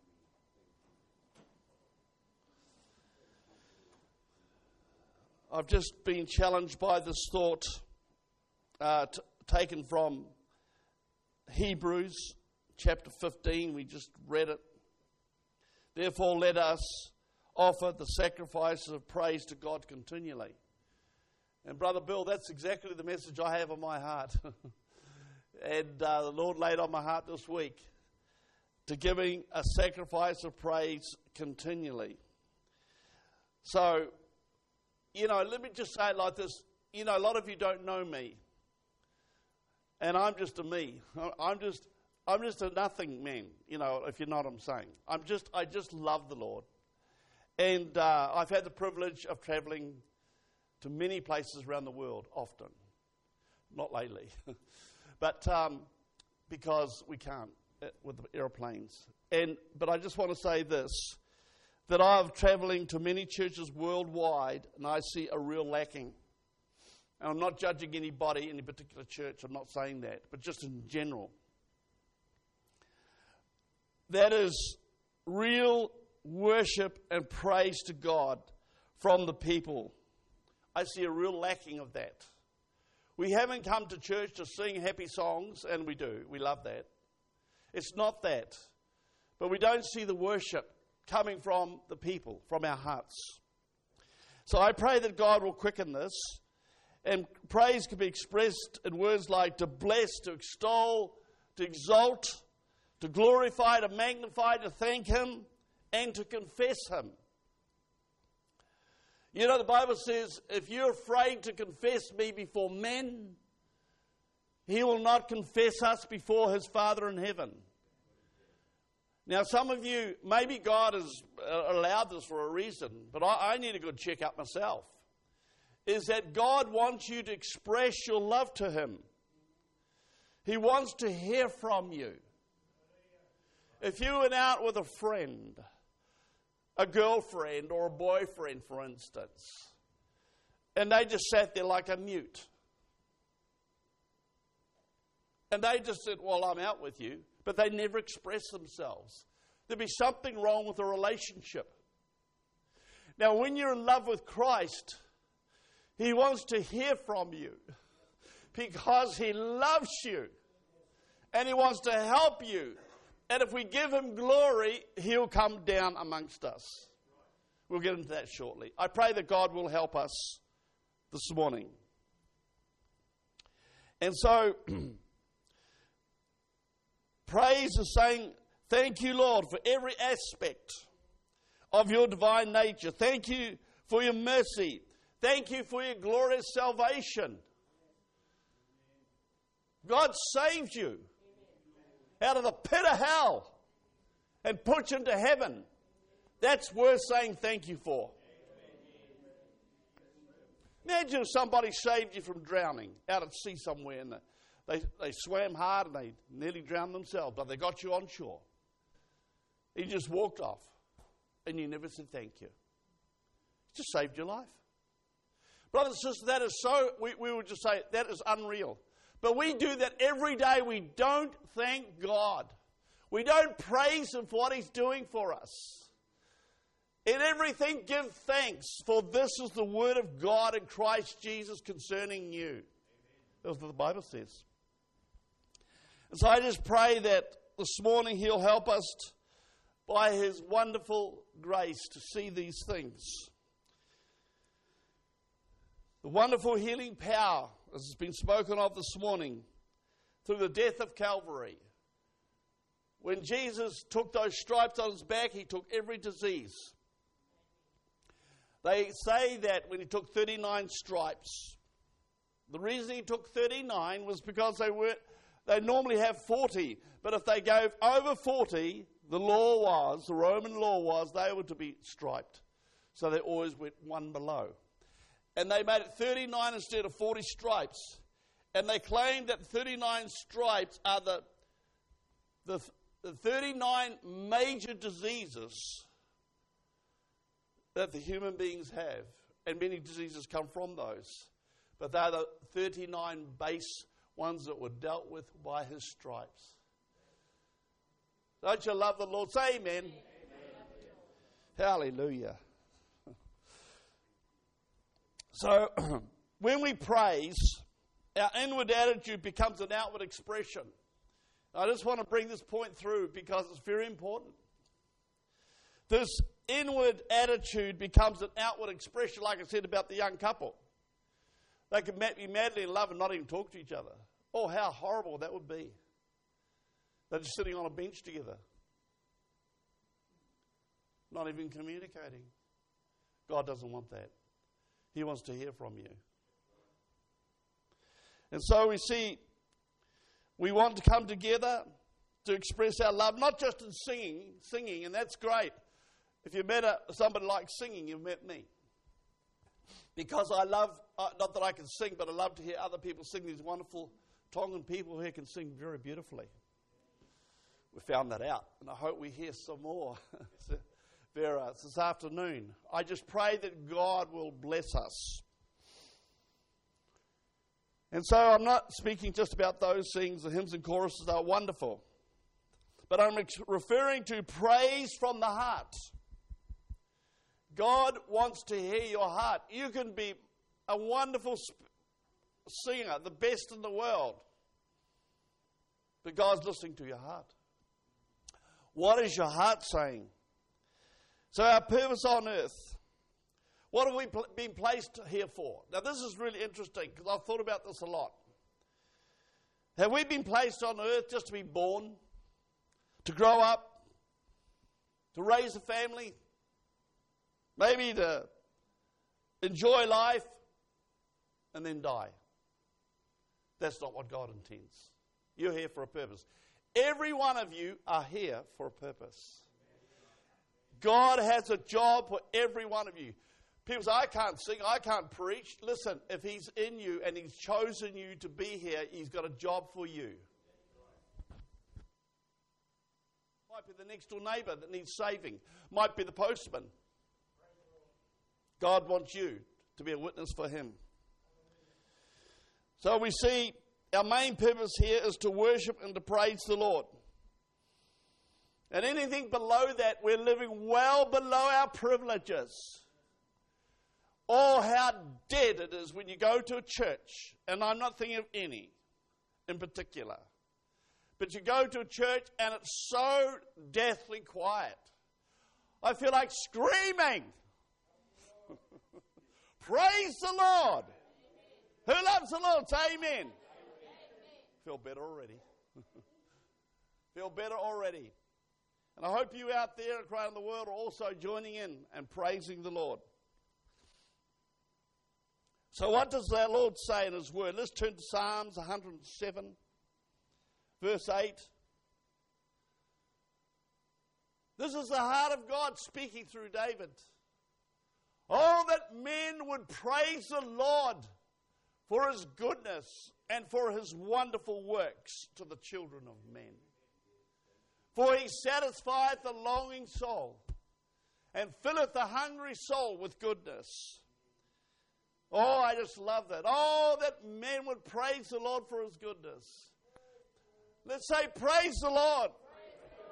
I've just been challenged by this thought uh, t- taken from Hebrews chapter fifteen. We just read it. Therefore, let us offer the sacrifices of praise to God continually. And Brother Bill, that's exactly the message I have on my heart. and uh, the Lord laid on my heart this week to giving a sacrifice of praise continually. So, you know, let me just say it like this. You know, a lot of you don't know me. And I'm just a me. I'm just I'm just a nothing man, you know, if you know what I'm saying. I'm just, I just love the Lord. And uh, I've had the privilege of traveling to many places around the world, often. Not lately. but um, because we can't uh, with the airplanes. And But I just want to say this, that I'm traveling to many churches worldwide, and I see a real lacking. And I'm not judging anybody, any particular church, I'm not saying that, but just in general. That is real worship and praise to God from the people. I see a real lacking of that. We haven't come to church to sing happy songs, and we do. We love that. It's not that. But we don't see the worship coming from the people, from our hearts. So I pray that God will quicken this. And praise can be expressed in words like to bless, to extol, to exalt, to glorify, to magnify, to thank Him, and to confess Him. You know, the Bible says, if you're afraid to confess me before men, He will not confess us before His Father in heaven. Now, some of you, maybe God has allowed this for a reason, but I, I need a good check-up myself, is that God wants you to express your love to Him. He wants to hear from you. If you went out with a friend, a girlfriend or a boyfriend, for instance, and they just sat there like a mute, and they just said, well, I'm out with you, but they never expressed themselves, there'd be something wrong with the relationship. Now, when you're in love with Christ, He wants to hear from you because He loves you and He wants to help you. And if we give Him glory, He'll come down amongst us. We'll get into that shortly. I pray that God will help us this morning. And so, praise is saying, thank you, Lord, for every aspect of your divine nature. Thank you for your mercy. Thank you for your glorious salvation. God saved you out of the pit of hell and put you into heaven. That's worth saying thank you for. Imagine if somebody saved you from drowning out at sea somewhere, and they, they swam hard and they nearly drowned themselves, but they got you on shore. You just walked off and you never said thank you. It just saved your life. Brothers and sisters, that is so, we, we would just say, that is unreal. But we do that every day. We don't thank God. We don't praise Him for what He's doing for us. In everything give thanks, for this is the word of God in Christ Jesus concerning you. That's what the Bible says. And so I just pray that this morning He'll help us by His wonderful grace to see these things. The wonderful healing power, as has been spoken of this morning, through the death of Calvary. When Jesus took those stripes on His back, He took every disease. They say that when He took thirty-nine stripes, the reason He took thirty-nine was because they were they normally have forty. But if they gave over forty, the law was, the Roman law was, they were to be striped. So they always went one below. And they made it thirty-nine instead of forty stripes. And they claimed that thirty-nine stripes are the, the, the thirty-nine major diseases that the human beings have. And many diseases come from those. But they're the thirty-nine base ones that were dealt with by His stripes. Don't you love the Lord? Say amen. Amen. Hallelujah. So, when we praise, our inward attitude becomes an outward expression. I just want to bring this point through because it's very important. This inward attitude becomes an outward expression, like I said about the young couple. They could be madly in love and not even talk to each other. Oh, how horrible that would be. They're just sitting on a bench together, not even communicating. God doesn't want that. He wants to hear from you. And so we see, we want to come together to express our love, not just in singing, singing, and that's great. If you met a, somebody like singing, you've met me. Because I love, uh, not that I can sing, but I love to hear other people sing. These wonderful Tongan people here can sing very beautifully. We found that out, and I hope we hear some more Vera, this afternoon. I just pray that God will bless us. And so I'm not speaking just about those things. The hymns and choruses are wonderful. But I'm ex- referring to praise from the heart. God wants to hear your heart. You can be a wonderful sp- singer, the best in the world. But God's listening to your heart. What is your heart saying? So our purpose on earth, what have we pl- been placed here for? Now this is really interesting because I've thought about this a lot. Have we been placed on earth just to be born, to grow up, to raise a family, maybe to enjoy life, and then die? That's not what God intends. You're here for a purpose. Every one of you are here for a purpose. God has a job for every one of you. People say, I can't sing, I can't preach. Listen, if He's in you and He's chosen you to be here, He's got a job for you. Might be the next door neighbour that needs saving. Might be the postman. God wants you to be a witness for Him. So we see our main purpose here is to worship and to praise the Lord. And anything below that, we're living well below our privileges. Oh, how dead it is when you go to a church, and I'm not thinking of any in particular, but you go to a church and it's so deathly quiet. I feel like screaming. Praise the Lord. Who loves the Lord? Say amen. Feel better already. Feel better already. And I hope you out there around the world are also joining in and praising the Lord. So what does our Lord say in His Word? Let's turn to Psalms one hundred seven, verse eight. This is the heart of God speaking through David. Oh, that men would praise the Lord for His goodness and for His wonderful works to the children of men. For He satisfieth the longing soul and filleth the hungry soul with goodness. Oh, I just love that. Oh, that men would praise the Lord for His goodness. Let's say, praise the Lord.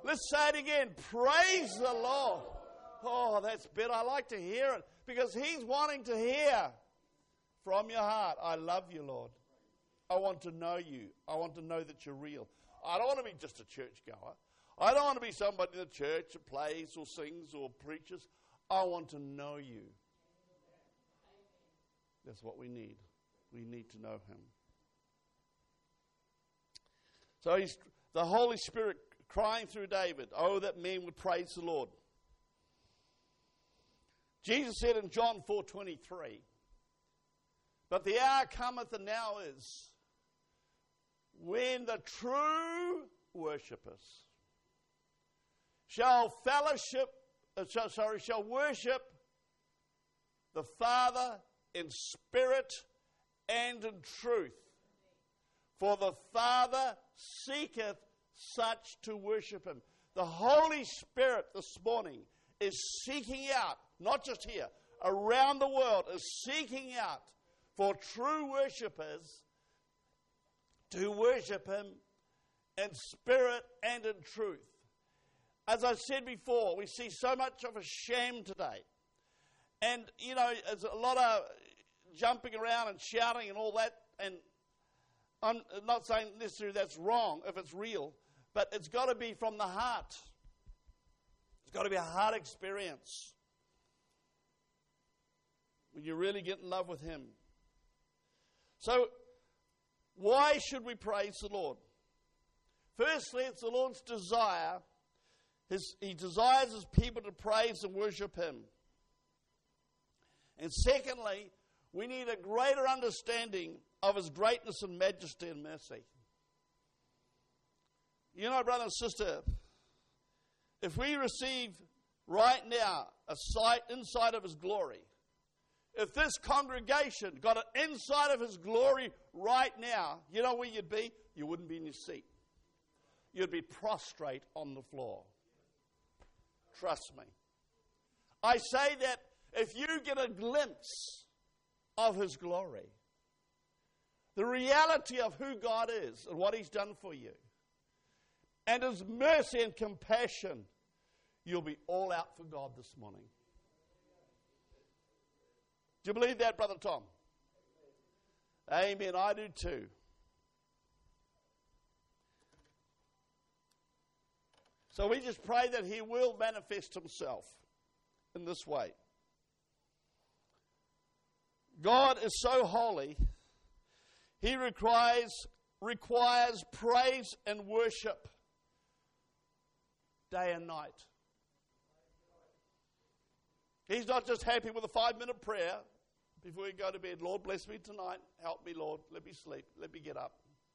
Let's say it again. Praise the Lord. Oh, that's better. I like to hear it because He's wanting to hear from your heart. I love you, Lord. I want to know you. I want to know that you're real. I don't want to be just a churchgoer. I don't want to be somebody in the church that plays or sings or preaches. I want to know you. That's what we need. We need to know Him. So he's, the Holy Spirit crying through David, oh, that men would praise the Lord. Jesus said in John four twenty-three, but the hour cometh and now is, when the true worshippers shall fellowship, uh, shall, sorry, shall worship the Father in spirit and in truth. For the Father seeketh such to worship Him. The Holy Spirit this morning is seeking out, not just here, around the world, is seeking out for true worshippers to worship Him in spirit and in truth. As I said before, we see so much of a sham today. And, you know, there's a lot of jumping around and shouting and all that. And I'm not saying necessarily that's wrong if it's real, but it's got to be from the heart. It's got to be a heart experience. When you really get in love with Him. So, why should we praise the Lord? Firstly, it's the Lord's desire. His, he desires His people to praise and worship Him. And secondly, we need a greater understanding of His greatness and majesty and mercy. You know, brother and sister, if we receive right now a sight inside of His glory, if this congregation got an insight of His glory right now, you know where you'd be? You wouldn't be in your seat. You'd be prostrate on the floor. Trust me. I say that if you get a glimpse of His glory, the reality of who God is and what He's done for you, and His mercy and compassion, you'll be all out for God this morning. Do you believe that, Brother Tom? Amen. I do too. So we just pray that He will manifest Himself in this way. God is so holy, He requires, requires praise and worship day and night. He's not just happy with a five-minute prayer before we go to bed. Lord, bless me tonight. Help me, Lord. Let me sleep. Let me get up.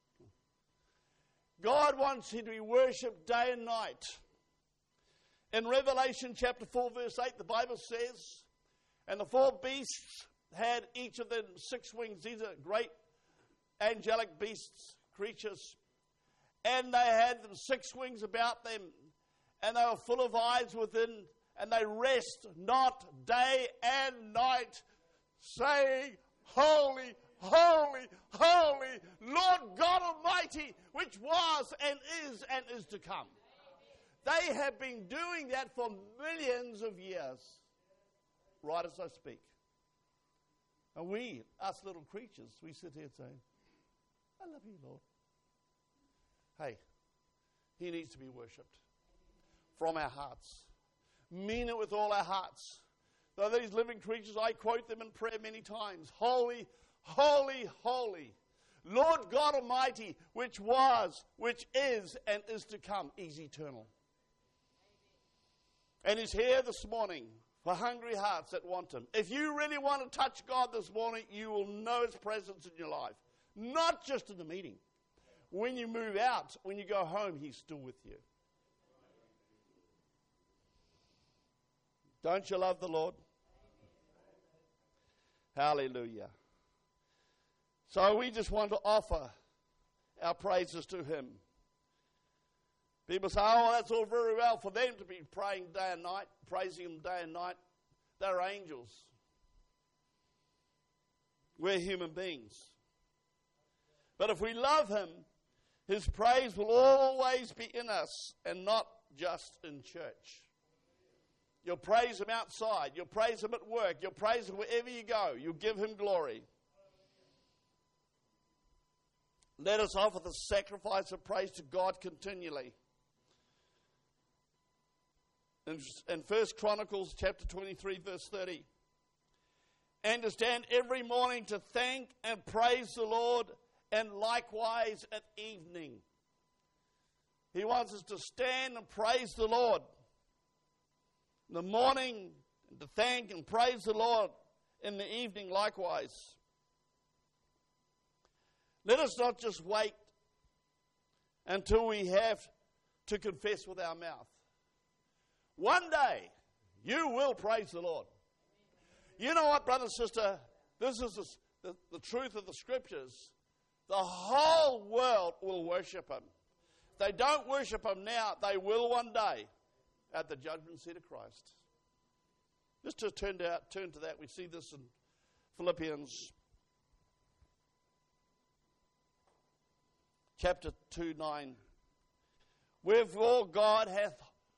God wants Him to be worshipped day and night. In Revelation chapter four, verse eight, the Bible says, and the four beasts had each of them six wings. These are great angelic beasts, creatures. And they had them six wings about them, and they were full of eyes within, and they rest not day and night, saying, Holy, holy, holy, Lord God Almighty, which was and is and is to come. They have been doing that for millions of years, right as I speak. And we, us little creatures, we sit here saying, I love you, Lord. Hey, He needs to be worshipped from our hearts. Mean it with all our hearts. Though these living creatures, I quote them in prayer many times. Holy, holy, holy, Lord God Almighty, which was, which is, and is to come. He's eternal. And He's here this morning for hungry hearts that want Him. If you really want to touch God this morning, you will know His presence in your life. Not just in the meeting. When you move out, when you go home, He's still with you. Don't you love the Lord? Hallelujah. So we just want to offer our praises to Him. People say, oh, that's all very well for them to be praying day and night, praising Him day and night. They're angels. We're human beings. But if we love Him, His praise will always be in us and not just in church. You'll praise him outside. You'll praise him at work. You'll praise him wherever you go. You'll give him glory. Let us offer the sacrifice of praise to God continually. In, in First Chronicles chapter twenty-three, verse thirty. And to stand every morning to thank and praise the Lord, and likewise at evening. He wants us to stand and praise the Lord in the morning, and to thank and praise the Lord in the evening likewise. Let us not just wait until we have to confess with our mouth. One day, you will praise the Lord. You know what, brother and sister? This is the, the, the truth of the Scriptures. The whole world will worship him. If they don't worship him now, they will one day at the judgment seat of Christ. Just to turn to, turn to that, we see this in Philippians chapter two, nine. Wherefore God hath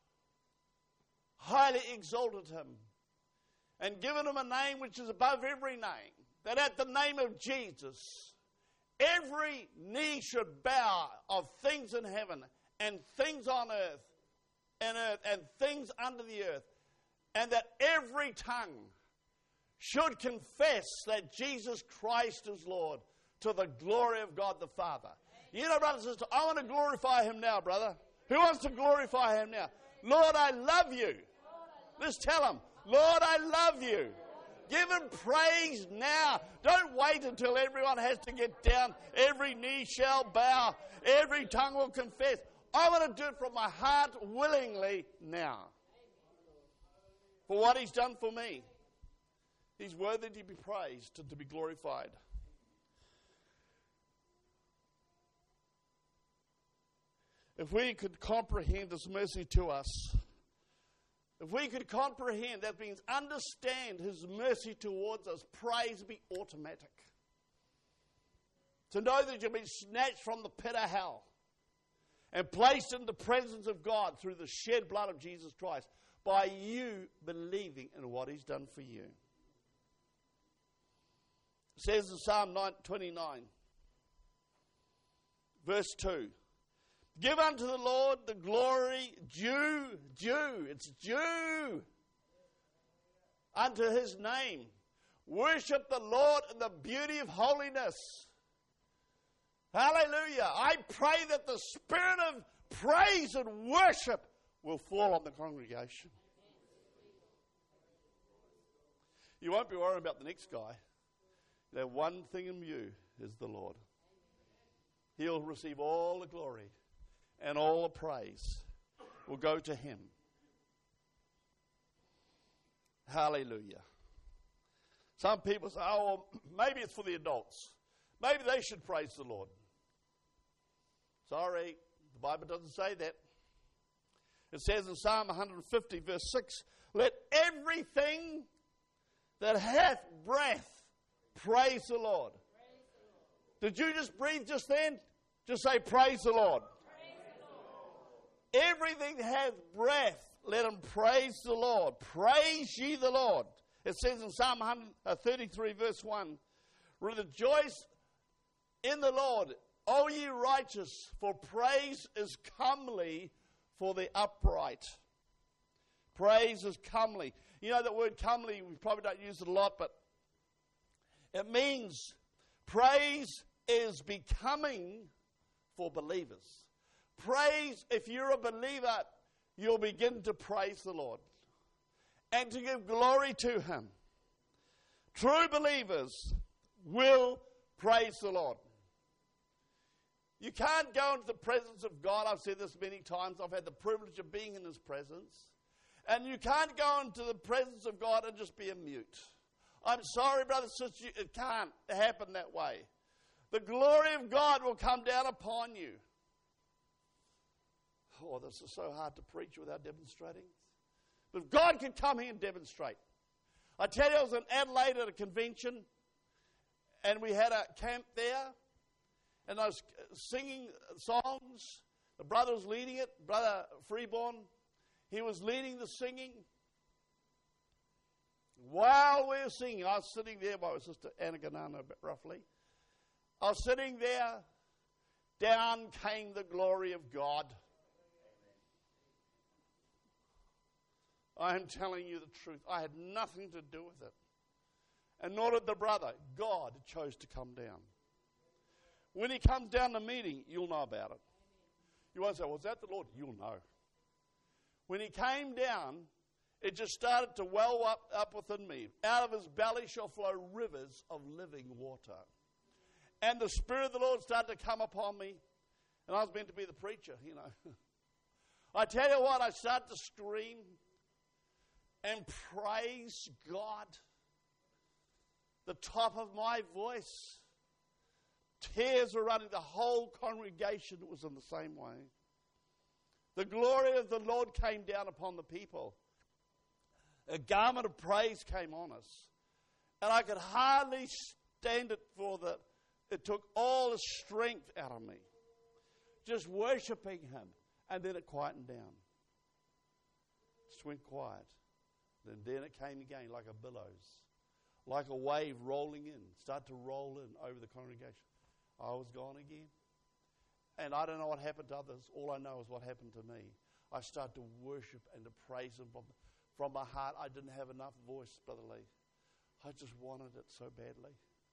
highly exalted him, and given him a name which is above every name, that at the name of Jesus every knee should bow, of things in heaven and things on earth and earth and things under the earth, and that every tongue should confess that Jesus Christ is Lord, to the glory of God the Father. You know, brothers and sisters, I want to glorify him now, brother. Who wants to glorify him now? Lord, I love you. Let's tell him, Lord, I love you. Give him praise now. Don't wait until everyone has to get down. Every knee shall bow. Every tongue will confess. I want to do it from my heart willingly now. For what he's done for me. He's worthy to be praised and to be glorified. If we could comprehend his mercy to us, if we could comprehend, that means understand his mercy towards us, praise be automatic. To know that you've been snatched from the pit of hell and placed in the presence of God through the shed blood of Jesus Christ by you believing in what he's done for you. It says in Psalm twenty-nine, verse two, give unto the Lord the glory due, due, it's due unto his name. Worship the Lord in the beauty of holiness. Hallelujah. I pray that the spirit of praise and worship will fall on the congregation. You won't be worrying about the next guy. The one thing in you is the Lord. He'll receive all the glory. And all the praise will go to him. Hallelujah. Some people say, oh, well, maybe it's for the adults. Maybe they should praise the Lord. Sorry, the Bible doesn't say that. It says in Psalm one fifty, verse six, let everything that hath breath praise the Lord. Praise the Lord. Did you just breathe just then? Just say, praise the Lord. Everything that hath breath, let him praise the Lord. Praise ye the Lord. It says in Psalm thirty-three, verse one, rejoice in the Lord, O ye righteous, for praise is comely for the upright. Praise is comely. You know that word comely, we probably don't use it a lot, but it means praise is becoming for believers. Praise, if you're a believer, you'll begin to praise the Lord and to give glory to him. True believers will praise the Lord. You can't go into the presence of God. I've said this many times. I've had the privilege of being in his presence. And you can't go into the presence of God and just be a mute. I'm sorry, brothers and sisters, it can't happen that way. The glory of God will come down upon you. Oh, this is so hard to preach without demonstrating. But if God can come here and demonstrate. I tell you, I was in Adelaide at a convention, and we had a camp there, and I was singing songs The brother was leading it, Brother Freeborn. He was leading the singing. While we were singing, I was sitting there by my sister Anna Ganana, roughly. I was sitting there. Down came the glory of God. I am telling you the truth. I had nothing to do with it. And nor did the brother. God chose to come down. When he comes down to meeting, you'll know about it. You won't say, was that the Lord? You'll know. When he came down, it just started to well up, up within me. Out of his belly shall flow rivers of living water. And the Spirit of the Lord started to come upon me. And I was meant to be the preacher, you know. I tell you what, I started to scream and praise God. The top of my voice. Tears were running. The whole congregation was in the same way. The glory of the Lord came down upon the people. A garment of praise came on us. And I could hardly stand it for the, it took all the strength out of me. Just worshiping Him. And then it quietened down. Just went quiet. And then it came again like a billows. Like a wave rolling in. Start to roll in over the congregation. I was gone again. And I don't know what happened to others. All I know is what happened to me. I started to worship and to praise Him from, from my heart. I didn't have enough voice, Brother Lee. I just wanted it so badly.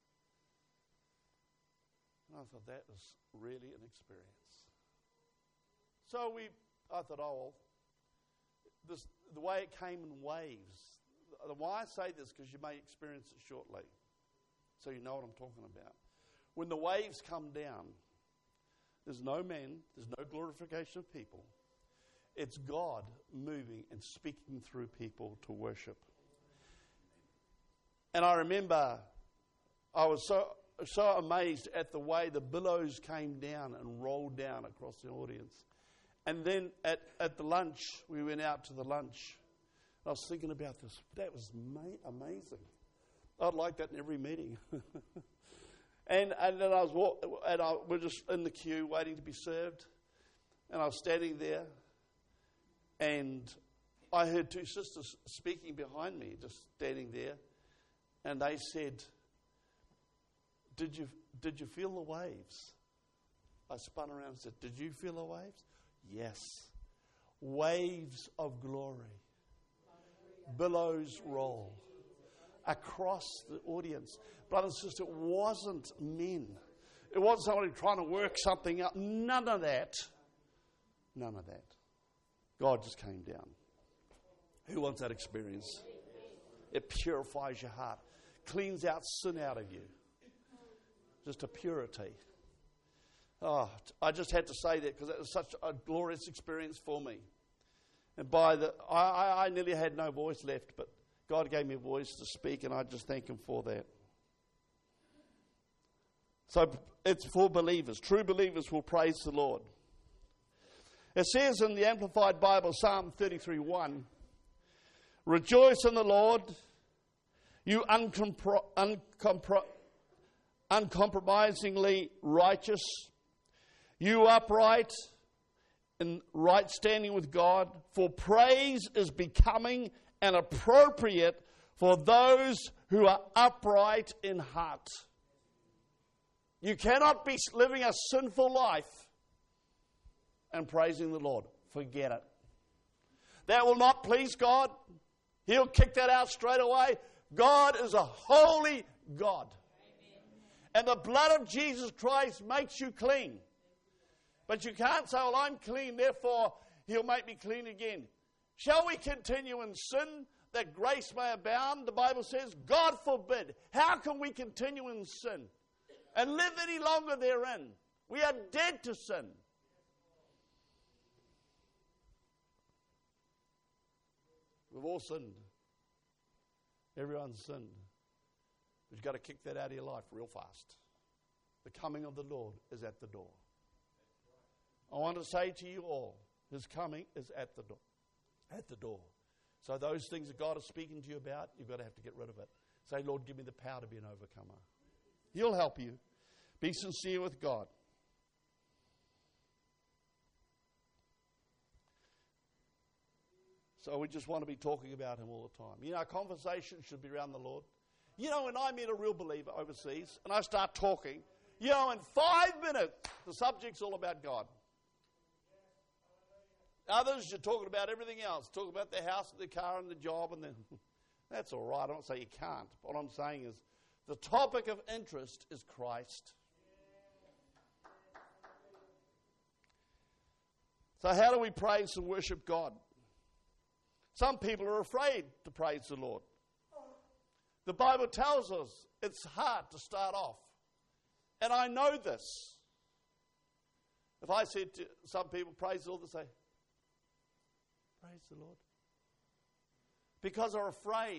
And I thought that was really an experience. So we, I thought, oh, well, this, the way it came in waves. Why I say this, because you may experience it shortly. So you know what I'm talking about. When the waves come down, there's no man, there's no glorification of people. It's God moving and speaking through people to worship. And I remember I was so so amazed at the way the billows came down and rolled down across the audience. And then at, at the lunch, we went out to the lunch. I was thinking about this. That was ma- amazing. I'd like that in every meeting. and and then I was walk, and I we're just in the queue waiting to be served, and I was standing there, and I heard two sisters speaking behind me, just standing there, and they said, "Did you did you feel the waves?" I spun around and said, "Did you feel the waves?" Yes, waves of glory. Billows roll across the audience. Brother and sister, it wasn't men. It wasn't somebody trying to work something out. None of that. None of that. God just came down. Who wants that experience? It purifies your heart. Cleans out sin out of you. Just a purity. Oh, I just had to say that because it was such a glorious experience for me. And by the, I, I nearly had no voice left, but God gave me a voice to speak, and I just thank Him for that. So it's for believers. True believers will praise the Lord. It says in the Amplified Bible, Psalm thirty-three one, "Rejoice in the Lord, you uncompro- uncompro- uncompromisingly righteous, you upright, in right standing with God, for praise is becoming and appropriate for those who are upright in heart." You cannot be living a sinful life and praising the Lord. Forget it. That will not please God. He'll kick that out straight away. God is a holy God. Amen. And the blood of Jesus Christ makes you clean. But you can't say, well, I'm clean, therefore He'll make me clean again. Shall we continue in sin that grace may abound? The Bible says, God forbid. How can we continue in sin and live any longer therein? We are dead to sin. We've all sinned. Everyone's sinned. But you've got to kick that out of your life real fast. The coming of the Lord is at the door. I want to say to you all, His coming is at the door. At the door. So those things that God is speaking to you about, you've got to have to get rid of it. Say, Lord, give me the power to be an overcomer. He'll help you. Be sincere with God. So we just want to be talking about him all the time. You know, our conversation should be around the Lord. You know, when I meet a real believer overseas and I start talking, you know, in five minutes, the subject's all about God. Others, you're talking about everything else. Talking about their house, their car, and their job. And their that's all right. I don't say you can't. What I'm saying is the topic of interest is Christ. So how do we praise and worship God? Some people are afraid to praise the Lord. The Bible tells us it's hard to start off. And I know this. If I said to some people, praise the Lord, they say, praise the Lord. Because they're afraid.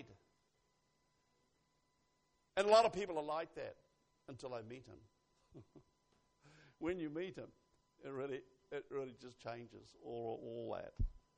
And a lot of people are like that until they meet him. When you meet him, it really, it really just changes all, all that.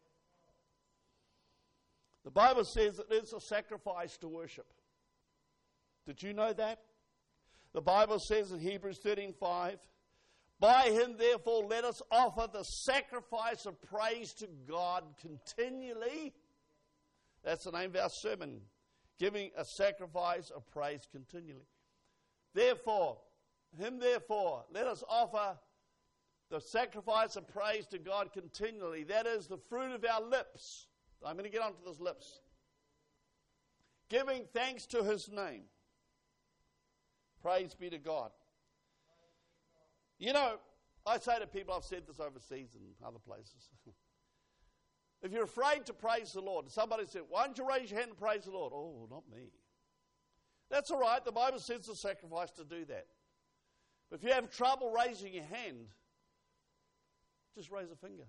The Bible says it is a sacrifice to worship. Did you know that? The Bible says in Hebrews thirteen five, by him therefore let us offer the sacrifice of praise to God continually. That's the name of our sermon. Giving a sacrifice of praise continually. Therefore, him therefore, let us offer the sacrifice of praise to God continually. That is the fruit of our lips. I'm going to get onto those lips. Giving thanks to his name. Praise be to God. You know, I say to people, I've said this overseas and other places. If you're afraid to praise the Lord, somebody said, why don't you raise your hand and praise the Lord? Oh, not me. That's all right. The Bible says it's a sacrifice to do that. But if you have trouble raising your hand, just raise a finger.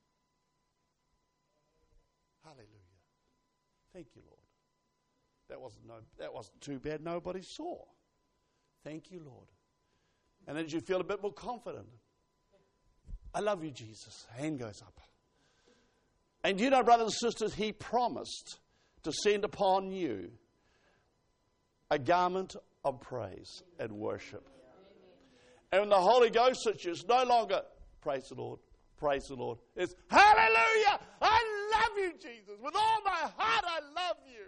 Hallelujah. Thank you, Lord. That wasn't, no, that wasn't too bad. Nobody saw. Thank you, Lord. And as you feel a bit more confident, I love you, Jesus. Hand goes up. And you know, brothers and sisters, he promised to send upon you a garment of praise and worship. And when the Holy Ghost hits you, it's no longer praise the Lord, praise the Lord. It's hallelujah! I love you, Jesus. With all my heart, I love you.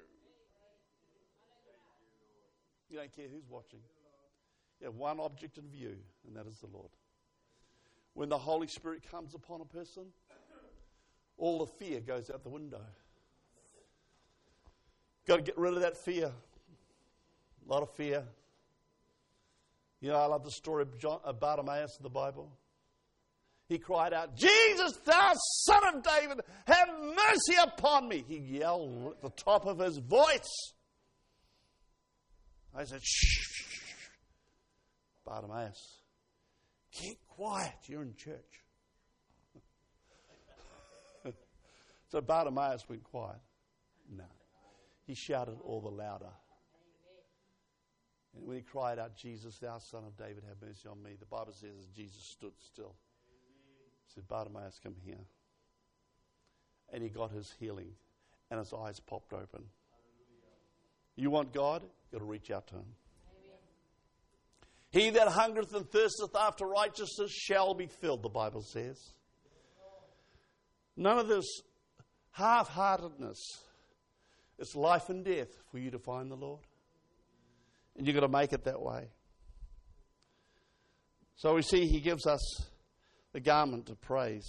You don't care who's watching. You have one object in view, and that is the Lord. When the Holy Spirit comes upon a person, all the fear goes out the window. Got to get rid of that fear. A lot of fear. You know, I love the story of, John, of Bartimaeus in the Bible. He cried out, Jesus, thou son of David, have mercy upon me. He yelled at the top of his voice. I said, shh. Bartimaeus, keep quiet. You're in church. So Bartimaeus went quiet. No. He shouted all the louder. And when he cried out, Jesus, thou son of David, have mercy on me, the Bible says Jesus stood still. He said, Bartimaeus, come here. And he got his healing. And his eyes popped open. You want God? You've got to reach out to him. He that hungereth and thirsteth after righteousness shall be filled, the Bible says. None of this half-heartedness. It's life and death for you to find the Lord. And you've got to make it that way. So we see he gives us the garment of praise.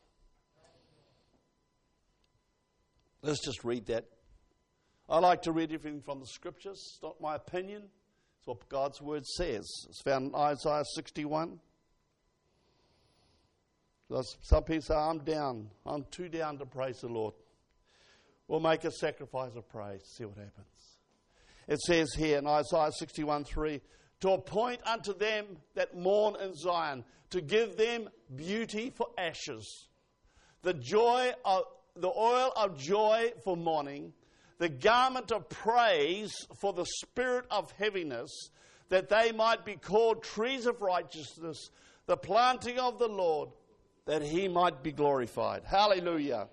Let's just read that. I like to read everything from the scriptures. It's not my opinion. It's what God's word says. It's found in Isaiah sixty-one. Some people say, I'm down. I'm too down to praise the Lord. We'll make a sacrifice of praise. See what happens. It says here in Isaiah sixty-one three, to appoint unto them that mourn in Zion, to give them beauty for ashes, the joy of the oil of joy for mourning, the garment of praise for the spirit of heaviness, that they might be called trees of righteousness, the planting of the Lord, that he might be glorified. Hallelujah.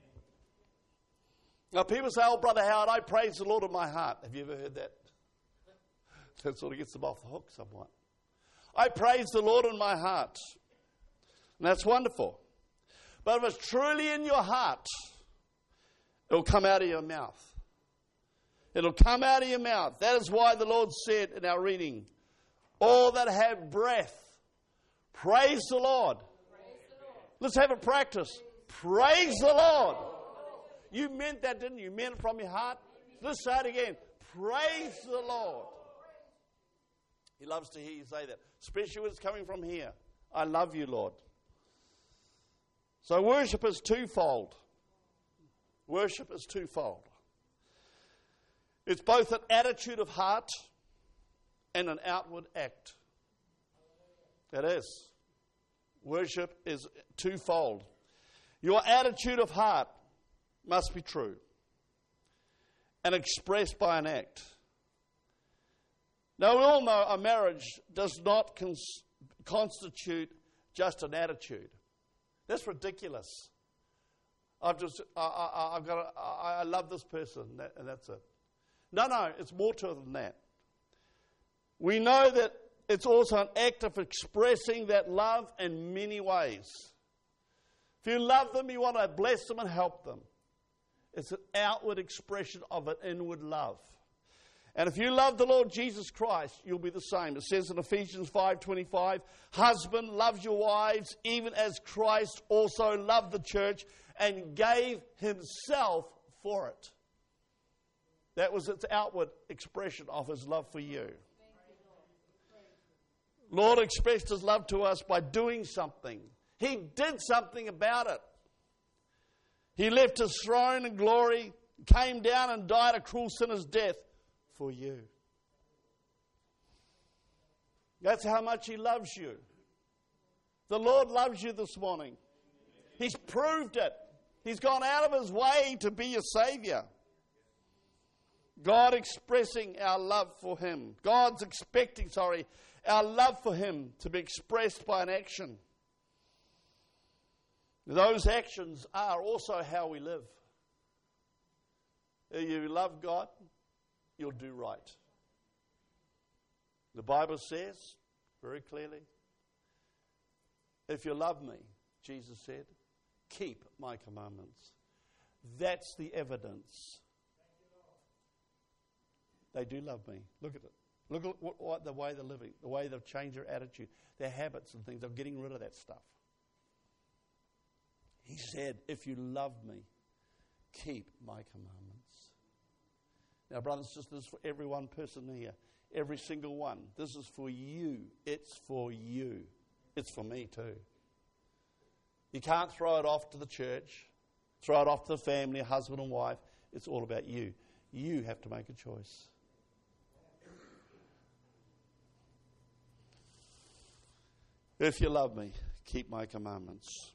Now people say, oh, Brother Howard, I praise the Lord in my heart. Have you ever heard that? That sort of gets them off the hook somewhat. I praise the Lord in my heart. And that's wonderful. But if it's truly in your heart, It'll come out of your mouth. It'll come out of your mouth. That is why the Lord said in our reading, all that have breath, praise the Lord. Praise the Lord. Let's have a practice. Praise the Lord. You meant that, didn't you? You meant it from your heart? Let's say it again. Praise the Lord. He loves to hear you say that, especially when it's coming from here. I love you, Lord. So worship is twofold. Worship is twofold. It's both an attitude of heart and an outward act. It is. Worship is twofold. Your attitude of heart must be true and expressed by an act. Now, we all know a marriage does not cons- constitute just an attitude. That's ridiculous. I've just, I, I, I've got, a, I, I love this person, that, and that's it. No, no, it's more to it than that. We know that it's also an act of expressing that love in many ways. If you love them, you want to bless them and help them. It's an outward expression of an inward love. And if you love the Lord Jesus Christ, you'll be the same. It says in Ephesians five twenty-five, husband, love your wives, even as Christ also loved the church and gave himself for it. That was its outward expression of his love for you. Lord expressed his love to us by doing something. He did something about it. He left his throne and glory, came down and died a cruel sinner's death for you. That's how much he loves you. The Lord loves you this morning. He's proved it. He's gone out of his way to be your Savior. God expressing our love for him. God's expecting, sorry, our love for him to be expressed by an action. Those actions are also how we live. If you love God, you'll do right. The Bible says very clearly, if you love me, Jesus said, keep my commandments. That's the evidence. They do love me. Look at it. Look at what, what the way they're living, the way they've changed their attitude, their habits and things. They're getting rid of that stuff. He said, if you love me, keep my commandments. Now, brothers and sisters, for every one person here, every single one, this is for you. It's for you. It's for me too. You can't throw it off to the church, throw it off to the family, husband and wife. It's all about you. You have to make a choice. If you love me, keep my commandments.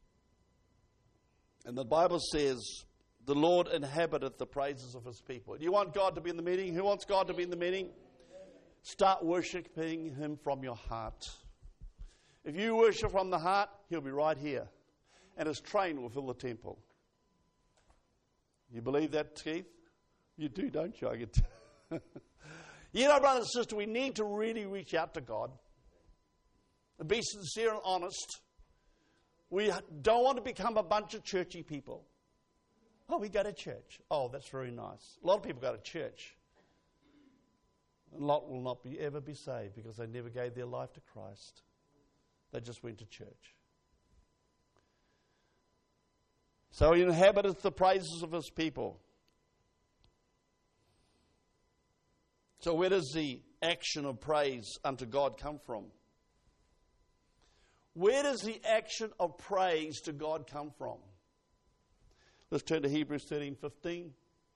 And the Bible says, the Lord inhabiteth the praises of his people. Do you want God to be in the meeting? Who wants God to be in the meeting? Start worshiping him from your heart. If you worship from the heart, he'll be right here. And his train will fill the temple. You believe that, Keith? You do, don't you? I get you know, brothers and sisters, we need to really reach out to God. And be sincere and honest. We don't want to become a bunch of churchy people. Oh, we go to church. Oh, that's very nice. A lot of people go to church. A lot will not be ever be saved because they never gave their life to Christ. They just went to church. So he inhabiteth the praises of his people. So where does the action of praise unto God come from? Where does the action of praise to God come from? Let's turn to Hebrews thirteen fifteen.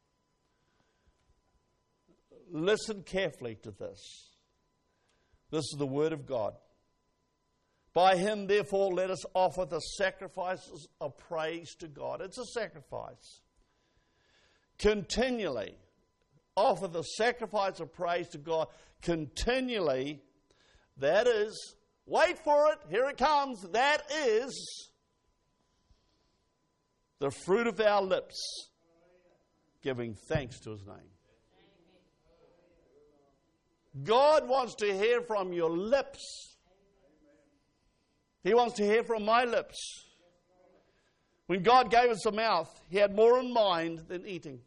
Listen carefully to this. This is the word of God. By him, therefore, let us offer the sacrifices of praise to God. It's a sacrifice. Continually offer the sacrifice of praise to God. Continually, that is, wait for it, here it comes, that is the fruit of our lips, giving thanks to his name. God wants to hear from your lips. He wants to hear from my lips. When God gave us a mouth, He had more in mind than eating.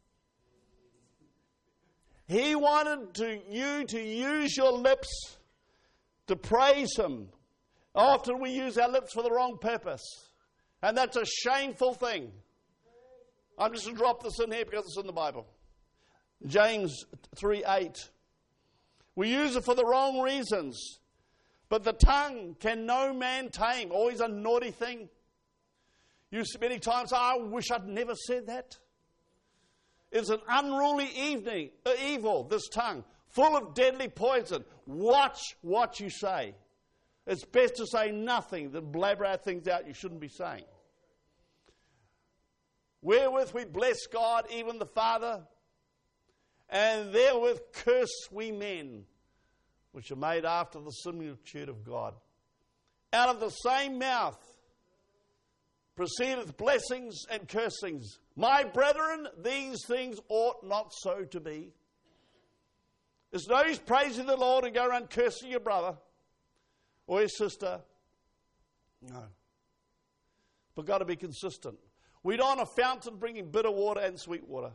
He wanted to, you to use your lips to praise Him. Often we use our lips for the wrong purpose. And that's a shameful thing. I'm just going to drop this in here because it's in the Bible. James three eight. We use it for the wrong reasons. But the tongue can no man tame. Always a naughty thing. You see many times, oh, I wish I'd never said that. It's an unruly evening, uh, evil, this tongue, full of deadly poison. Watch what you say. It's best to say nothing than blabber out things out you shouldn't be saying. Wherewith we bless God, even the Father, and therewith curse we men, which are made after the similitude of God. Out of the same mouth proceedeth blessings and cursings. My brethren, these things ought not so to be. It's no use praising the Lord and go around cursing your brother or your sister. No. But got to be consistent. We don't want a fountain bringing bitter water and sweet water.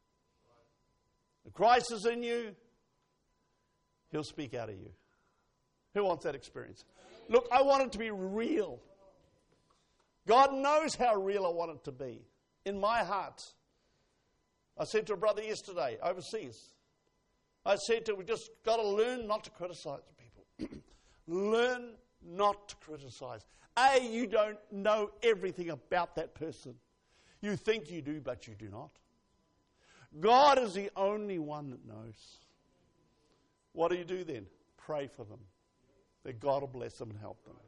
If Christ is in you, He'll speak out of you. Who wants that experience? Look, I want it to be real. God knows how real I want it to be. In my heart. I said to a brother yesterday, overseas, I said to him, we just got to learn not to criticize people. Learn not to criticize. A, you don't know everything about that person. You think you do, but you do not. God is the only one that knows. What do you do then? Pray for them. That God will bless them and help them.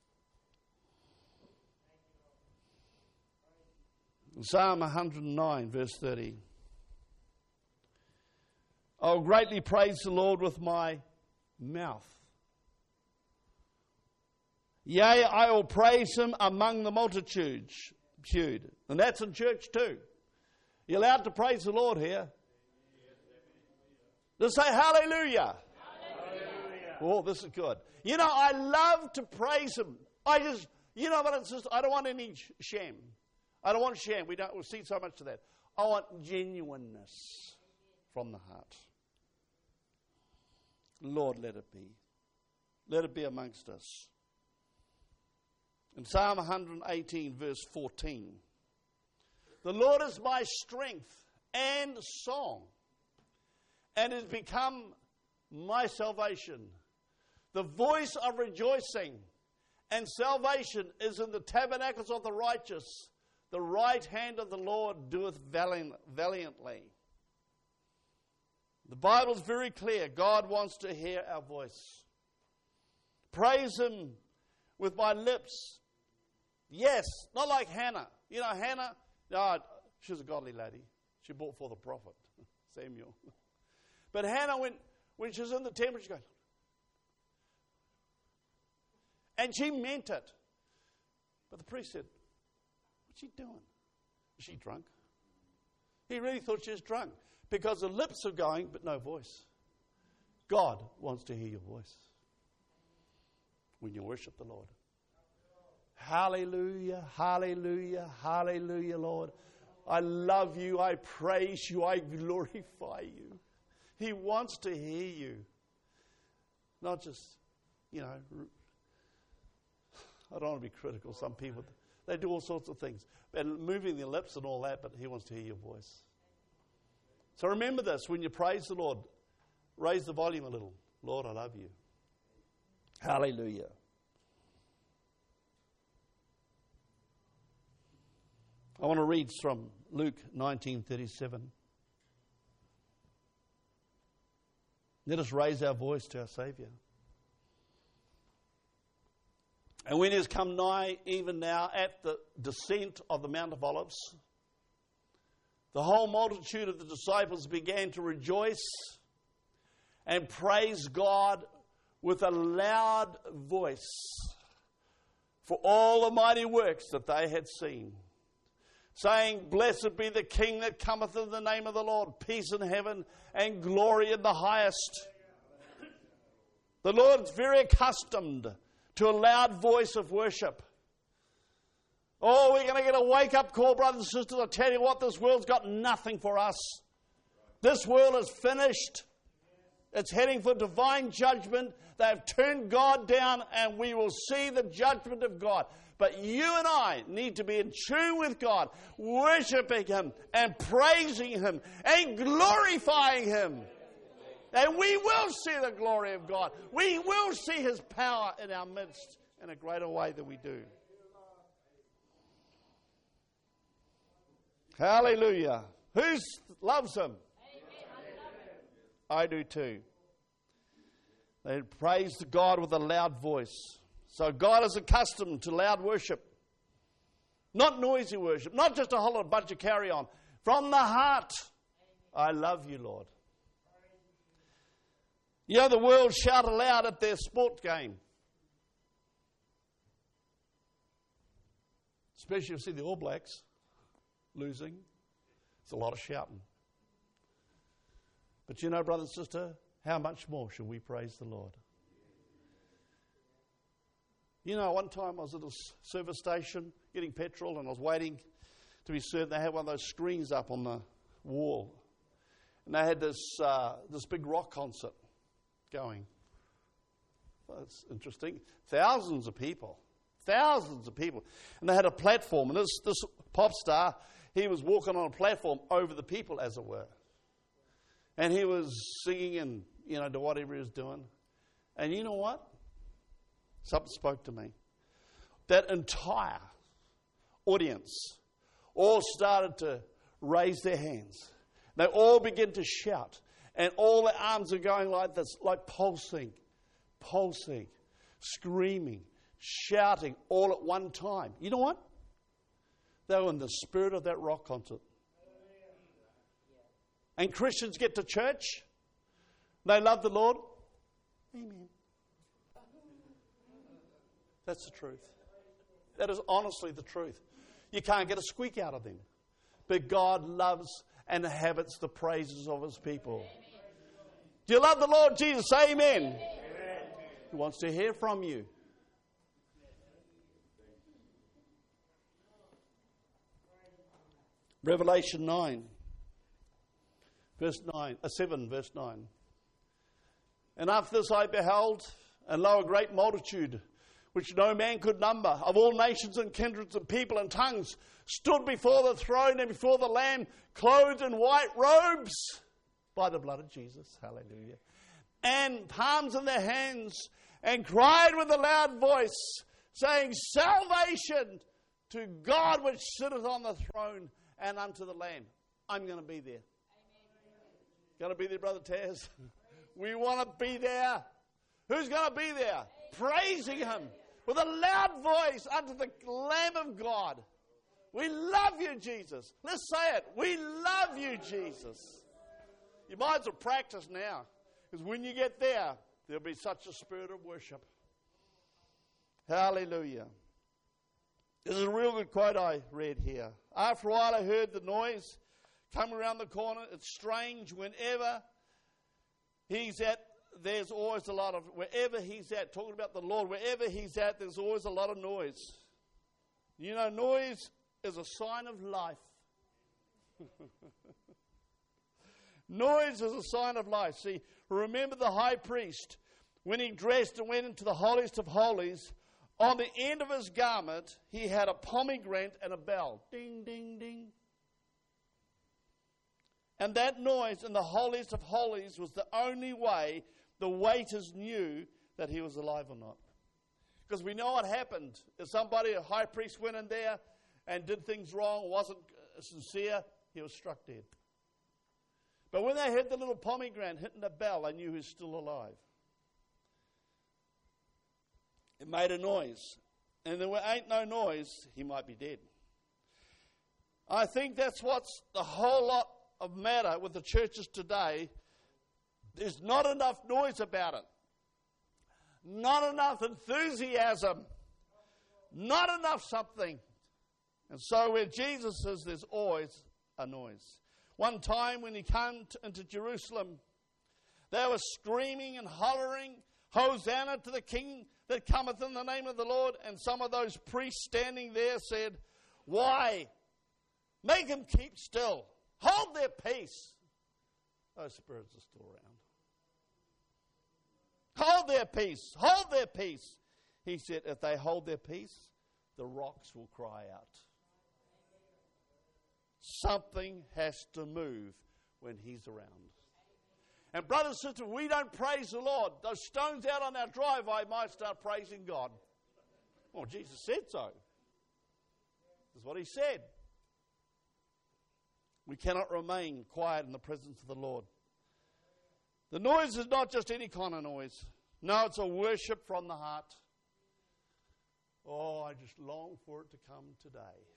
In Psalm one hundred nine, verse thirty. I will greatly praise the Lord with my mouth. Yea, I will praise Him among the multitude. And that's in church too. You're allowed to praise the Lord here. Just say hallelujah. Hallelujah. Oh, this is good. You know, I love to praise Him. I just, you know what, it's just, I don't want any sham. I don't want sham. We don't we'll see so much of that. I want genuineness from the heart. Lord, let it be. Let it be amongst us. In Psalm one eighteen, verse fourteen, the Lord is my strength and song, and has become my salvation. The voice of rejoicing and salvation is in the tabernacles of the righteous. The right hand of the Lord doeth valiant, valiantly. The Bible's very clear. God wants to hear our voice. Praise Him with my lips. Yes, not like Hannah. You know, Hannah, no, she was a godly lady. She brought forth a prophet, Samuel. But Hannah, when, when she was in the temple, she goes, and she meant it. But the priest said, what's she doing? Is she drunk? He really thought she was drunk because the lips are going, but no voice. God wants to hear your voice when you worship the Lord. Hallelujah, hallelujah, hallelujah, Lord. I love you, I praise you, I glorify you. He wants to hear you. Not just, you know, I don't want to be critical. Some people, they do all sorts of things. And moving their lips and all that, but He wants to hear your voice. So remember this, when you praise the Lord, raise the volume a little. Lord, I love you. Hallelujah. I want to read from Luke nineteen thirty-seven. Let us raise our voice to our Saviour. And when He has come nigh, even now, at the descent of the Mount of Olives, the whole multitude of the disciples began to rejoice and praise God with a loud voice for all the mighty works that they had seen, saying, Blessed be the King that cometh in the name of the Lord, peace in heaven and glory in the highest. The Lord is very accustomed to a loud voice of worship. Oh, we're going to get a wake-up call, brothers and sisters. I tell you what, this world's got nothing for us. This world is finished. It's heading for divine judgment. They have turned God down, and we will see the judgment of God. But you and I need to be in tune with God, worshiping Him and praising Him and glorifying Him. And we will see the glory of God. We will see His power in our midst in a greater way than we do. Hallelujah. Who loves Him? I do too. They praise God with a loud voice. So God is accustomed to loud worship. Not noisy worship. Not just a whole bunch of carry on. From the heart. I love you, Lord. You know, the world shout aloud at their sport game. Especially if you see the All Blacks losing. It's a lot of shouting. But you know, brother and sister, how much more should we praise the Lord? You know, one time I was at a service station getting petrol and I was waiting to be served. They had one of those screens up on the wall. And they had this uh, this big rock concert going. Well, that's interesting. Thousands of people. Thousands of people. And they had a platform. And this, this pop star, he was walking on a platform over the people, as it were. And he was singing and, you know, to whatever he was doing. And you know what? Something spoke to me. That entire audience all started to raise their hands. They all began to shout. And all their arms are going like this, like pulsing, pulsing, screaming, shouting all at one time. You know what? They were in the spirit of that rock concert. And Christians get to church. They love the Lord. Amen. That's the truth. That is honestly the truth. You can't get a squeak out of them. But God loves and inhabits the praises of His people. Do you love the Lord Jesus? Say amen. Amen. He wants to hear from you. Revelation nine. Verse nine, uh, seven, verse nine. And after this I beheld, and lo, a great multitude, which no man could number, of all nations and kindreds and people and tongues, stood before the throne and before the Lamb, clothed in white robes by the blood of Jesus. Hallelujah. And palms in their hands, and cried with a loud voice, saying, Salvation to God which sitteth on the throne and unto the Lamb. I'm going to be there. Going to be there, Brother Taz? We want to be there. Who's going to be there? Praising Him with a loud voice unto the Lamb of God. We love you, Jesus. Let's say it. We love you, Jesus. You might as well practice now, because when you get there, there'll be such a spirit of worship. Hallelujah. This is a real good quote I read here. After a while I heard the noise come around the corner. It's strange. Whenever He's at, there's always a lot of, wherever He's at, talking about the Lord, wherever He's at, there's always a lot of noise. You know, noise is a sign of life. Noise is a sign of life. See, remember the high priest, when he dressed and went into the holiest of holies, on the end of his garment, he had a pomegranate and a bell. Ding, ding, ding. And that noise in the holiest of holies was the only way the waiters knew that he was alive or not. Because we know what happened. If somebody, a high priest, went in there and did things wrong, wasn't sincere, he was struck dead. But when they heard the little pomegranate hitting the bell, they knew he was still alive. It made a noise. And there ain't no noise, he might be dead. I think that's what's the whole lot of matter with the churches today. There's not enough noise about it. Not enough enthusiasm. Not enough something. And so where Jesus is, there's always a noise. One time when he came to, into Jerusalem, they were screaming and hollering, Hosanna to the King that cometh in the name of the Lord. And some of those priests standing there said, Why? Make them keep still. Hold their peace. Those spirits are still around. Hold their peace. Hold their peace. He said, if they hold their peace, the rocks will cry out. Something has to move when he's around. And brothers and sisters, we don't praise the Lord. Those stones out on our driveway might start praising God. Well, Jesus said so. That's what he said. We cannot remain quiet in the presence of the Lord. The noise is not just any kind of noise. No, it's a worship from the heart. Oh, I just long for it to come today.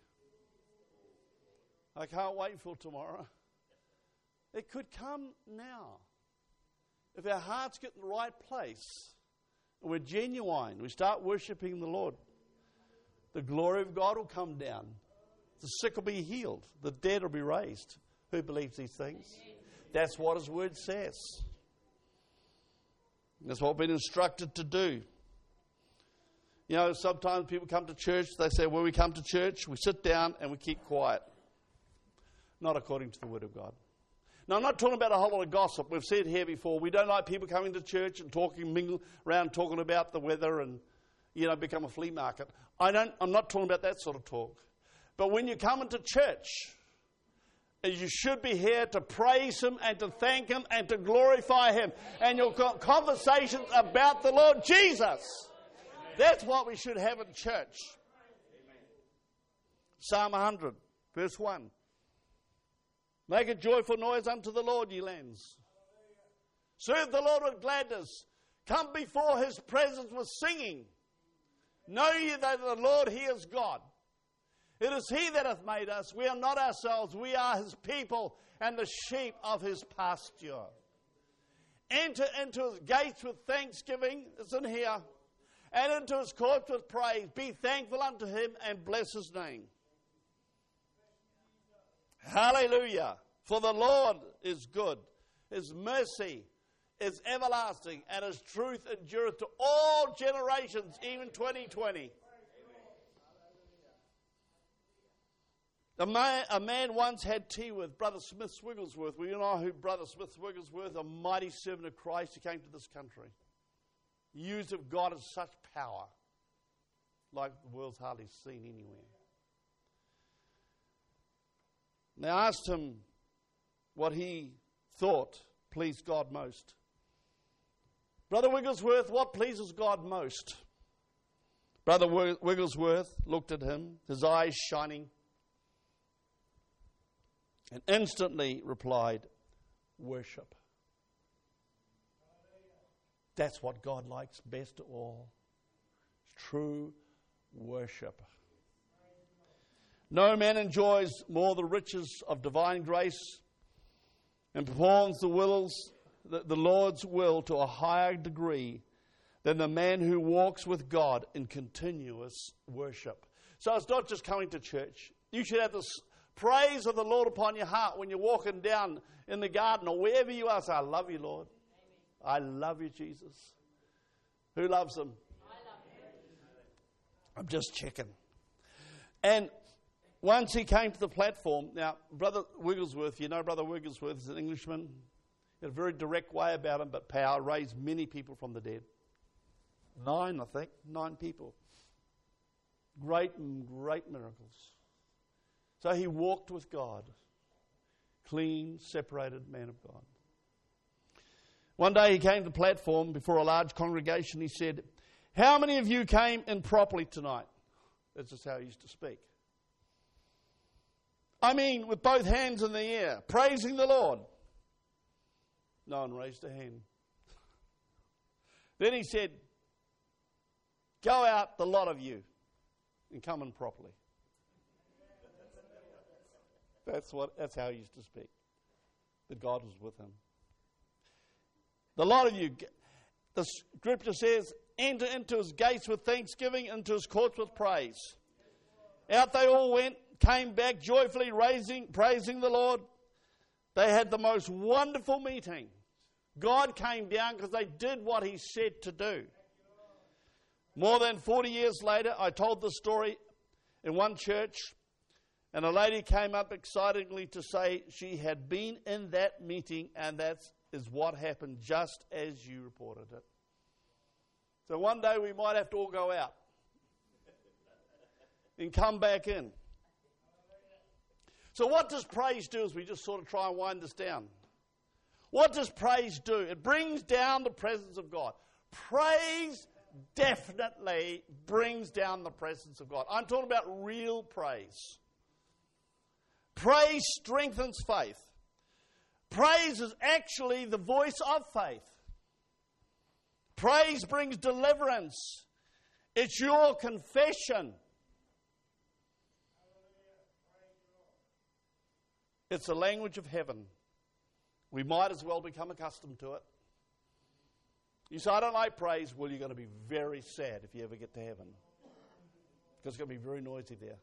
I can't wait for tomorrow. It could come now. If our hearts get in the right place, and we're genuine, we start worshiping the Lord, the glory of God will come down. The sick will be healed. The dead will be raised. Who believes these things? That's what his word says. That's what we've been instructed to do. You know, sometimes people come to church, they say, when we come to church, we sit down and we keep quiet. Not according to the word of God. Now, I'm not talking about a whole lot of gossip. We've said here before, we don't like people coming to church and talking, mingle around, talking about the weather and, you know, become a flea market. I don't, I'm not talking about that sort of talk. But when you come into church, you should be here to praise him and to thank him and to glorify him. And your conversations about the Lord Jesus. That's what we should have in church. Psalm one hundred, verse one. Make a joyful noise unto the Lord, ye lands. Serve the Lord with gladness. Come before his presence with singing. Know ye that the Lord, he is God. It is he that hath made us. We are not ourselves. We are his people and the sheep of his pasture. Enter into his gates with thanksgiving. It's in here. And into his courts with praise. Be thankful unto him and bless his name. Hallelujah. For the Lord is good. His mercy is everlasting. And his truth endureth to all generations, even twenty twenty. A man, a man once had tea with Brother Smith Wigglesworth. Well, you know who Brother Smith Wigglesworth, a mighty servant of Christ who came to this country. Used of God in such power, like the world's hardly seen anywhere. And I asked him what he thought pleased God most. Brother Wigglesworth, what pleases God most? Brother Wigglesworth looked at him, his eyes shining, and instantly replied, worship. That's what God likes best of all. True worship. No man enjoys more the riches of divine grace and performs the wills, the, the Lord's will to a higher degree than the man who walks with God in continuous worship. So it's not just coming to church. You should have this praise of the Lord upon your heart when you're walking down in the garden or wherever you are. Say, I love you, Lord. I love you, Jesus. Who loves him? I love him. I'm just checking. And once he came to the platform, now, Brother Wigglesworth, you know Brother Wigglesworth is an Englishman. He had a very direct way about him, but power, raised many people from the dead. Nine, I think. Nine people. Great, great miracles. So he walked with God. Clean, separated man of God. One day he came to the platform before a large congregation. He said, how many of you came in properly tonight? That's just how he used to speak. I mean, with both hands in the air, praising the Lord. No one raised a hand. Then he said, go out, the lot of you, and come in properly. That's what. That's how he used to speak. But God was with him. The lot of you, the scripture says, enter into his gates with thanksgiving, into his courts with praise. Out they all went, came back joyfully, raising, praising the Lord. They had the most wonderful meeting. God came down because they did what he said to do. More than forty years later, I told the story in one church. And a lady came up excitedly to say she had been in that meeting, and that is what happened just as you reported it. So one day we might have to all go out and come back in. So what does praise do as we just sort of try and wind this down? What does praise do? It brings down the presence of God. Praise definitely brings down the presence of God. I'm talking about real praise. Praise strengthens faith. Praise is actually the voice of faith. Praise brings deliverance. It's your confession. It's the language of heaven. We might as well become accustomed to it. You say, I don't like praise. Well, you're going to be very sad if you ever get to heaven. Because it's going to be very noisy there.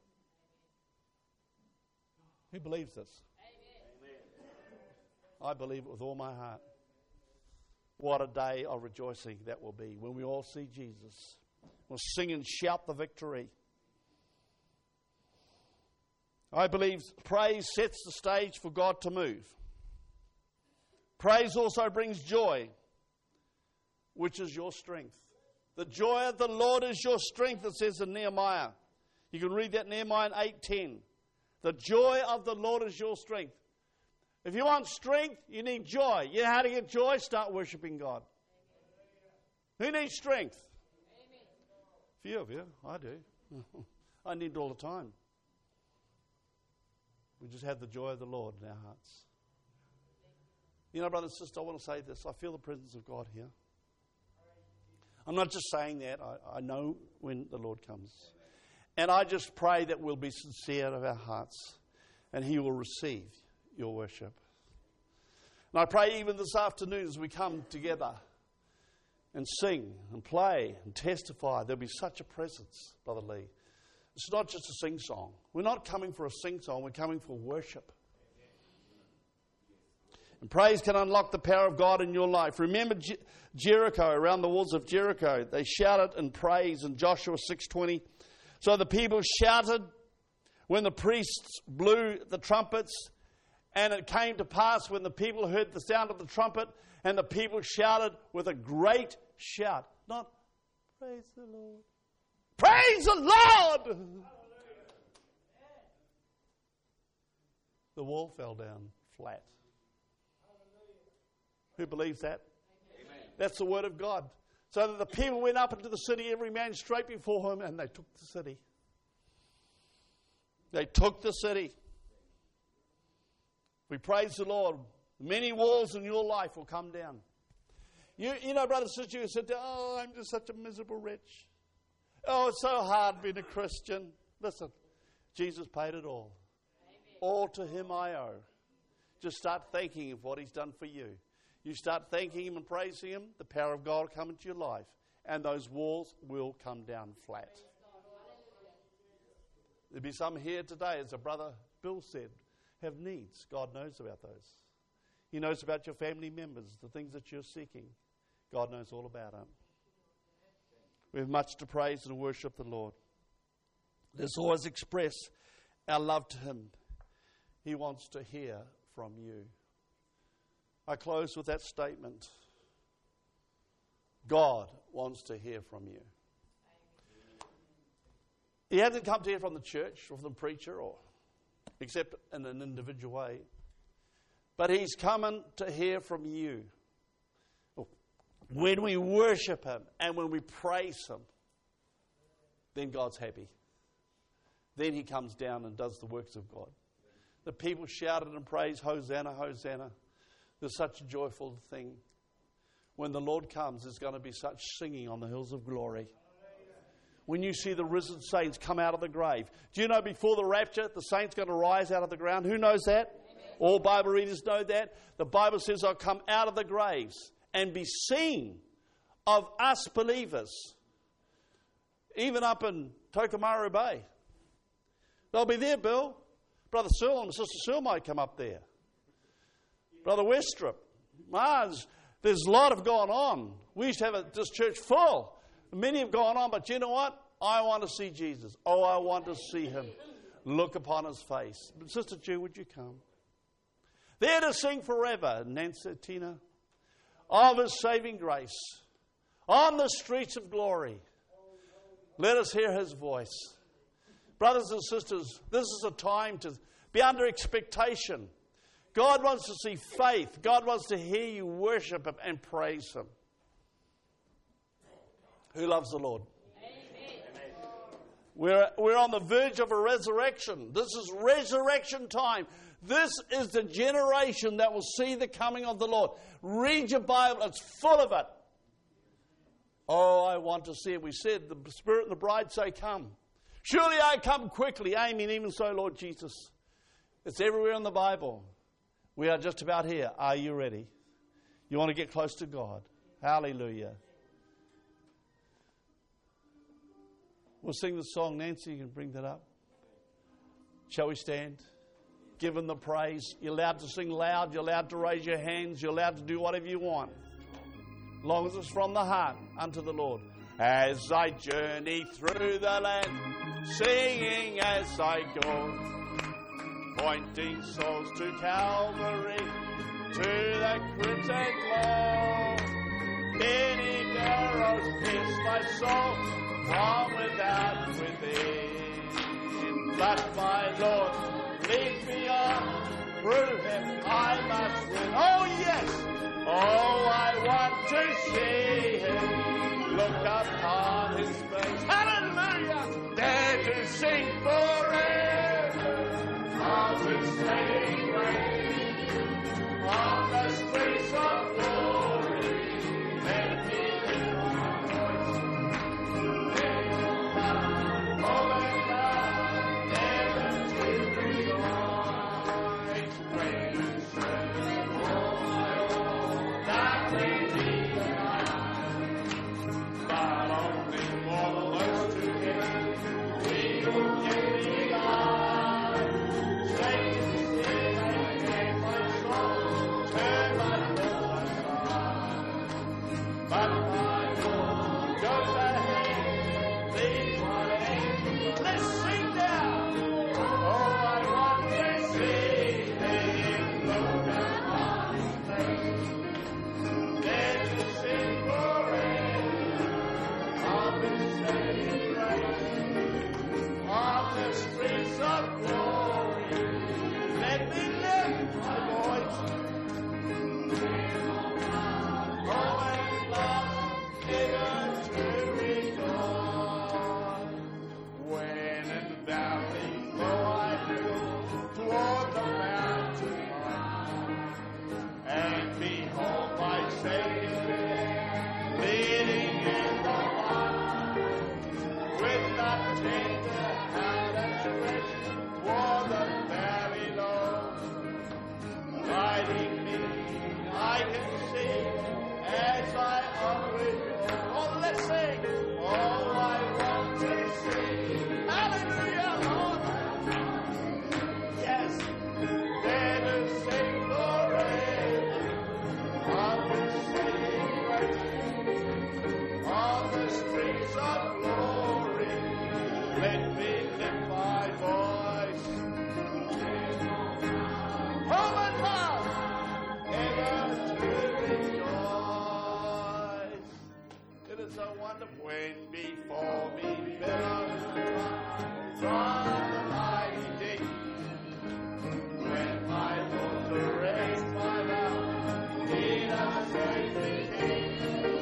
Who believes this? Amen. I believe it with all my heart. What a day of rejoicing that will be when we all see Jesus. We'll sing and shout the victory. I believe praise sets the stage for God to move. Praise also brings joy, which is your strength. The joy of the Lord is your strength, it says in Nehemiah. You can read that in Nehemiah eight ten. The joy of the Lord is your strength. If you want strength, you need joy. You know how to get joy? Start worshiping God. Amen. Who needs strength? Amen. A few of you. I do. I need it all the time. We just have the joy of the Lord in our hearts. You know, brother and sister, I want to say this. I feel the presence of God here. I'm not just saying that. I, I know when the Lord comes. And I just pray that we'll be sincere of our hearts and He will receive your worship. And I pray even this afternoon as we come together and sing and play and testify, there'll be such a presence, Brother Lee. It's not just a sing song. We're not coming for a sing song, we're coming for worship. And praise can unlock the power of God in your life. Remember Jer- Jericho, around the walls of Jericho. They shouted in praise in Joshua six twenty. So the people shouted when the priests blew the trumpets. And it came to pass when the people heard the sound of the trumpet, and the people shouted with a great shout. Not, praise the Lord. Praise the Lord! The wall fell down flat. Who believes that? Amen. That's the word of God. So that the people went up into the city, every man straight before him, and they took the city. They took the city. We praise the Lord. Many walls in your life will come down. You, you know, brother, sister, you said, oh, I'm just such a miserable wretch. Oh, it's so hard being a Christian. Listen, Jesus paid it all. Amen. All to Him I owe. Just start thanking Him for what He's done for you. You start thanking Him and praising Him, the power of God will come into your life, and those walls will come down flat. There'll be some here today, as a brother Bill said, have needs. God knows about those. He knows about your family members, the things that you're seeking. God knows all about them. We have much to praise and worship the Lord. Let's always express our love to Him. He wants to hear from you. I close with that statement. God wants to hear from you. He hasn't come to hear from the church or from the preacher, or except in an individual way. But He's coming to hear from you. When we worship Him and when we praise Him, then God's happy. Then He comes down and does the works of God. The people shouted and praised, Hosanna, Hosanna. There's such a joyful thing. When the Lord comes, there's going to be such singing on the hills of glory. When you see the risen saints come out of the grave. Do you know before the rapture, the saints are going to rise out of the ground? Who knows that? Amen. All Bible readers know that. The Bible says, I'll come out of the graves and be seen of us believers. Even up in Tokomaru Bay. They'll be there, Bill. Brother Searle and Sister Searle might come up there. Brother Westrup. Mars. There's a lot of going on. We used to have a, this church full. Many have gone on, but you know what? I want to see Jesus. Oh, I want to see Him. look upon his face. Sister Jew, would you come? There to sing forever, Nancy, Tina, of his saving grace on the streets of glory. Let us hear his voice. Brothers and sisters, this is a time to be under expectation. God wants to see faith. God wants to hear you worship him and praise him. Who loves the Lord? Amen. We're, we're on the verge of a resurrection. This is resurrection time. This is the generation that will see the coming of the Lord. Read your Bible. It's full of it. Oh, I want to see it. We said the Spirit and the bride say, come. Surely I come quickly. Amen. Even so, Lord Jesus. It's everywhere in the Bible. We are just about here. Are you ready? You want to get close to God? Hallelujah. We'll sing the song. Nancy, you can bring that up. Shall we stand? Give him the praise. You're allowed to sing loud. You're allowed to raise your hands. You're allowed to do whatever you want. As long as it's from the heart unto the Lord. As I journey through the land, singing as I go, pointing souls to Calvary, to the crimson glow. Many arrows pierce my soul, from without within. But my Lord leads me on, through him I must win. Oh yes, oh I want to see him, look upon his face. Hallelujah, there to sing forever of his saving grace, on the streets of glory. Let me hear my voice. Oh, and now, never to rejoice. Praise and glory, that may be denied, but only more close to him, we will get me God. Satan's sin and gain my soul, turn my soul aside. But my Lord goes ahead, leads my hand. Let's sing now. Oh, I want to see him, look upon his face. There to sing forever of his saving grace, on the streets of glory. Let me lift my voice. Oh, and love ever to rejoice. When in the valley flow I do toward the mountain top, and behold my Savior leading in the light, with that tender hand outstretched toward the valley low, guiding me, I can see as I onward go. Oh, let's sing. Oh, I want to sing. Hallelujah, Lord. Yes, there to sing forever of his saving grace, on the streets of glory. Let me lift my voice. Home and love, ever to rejoice. It is so wonderful when before me billows from the mighty deep. When my Lord directs my mouth, he does save me keep.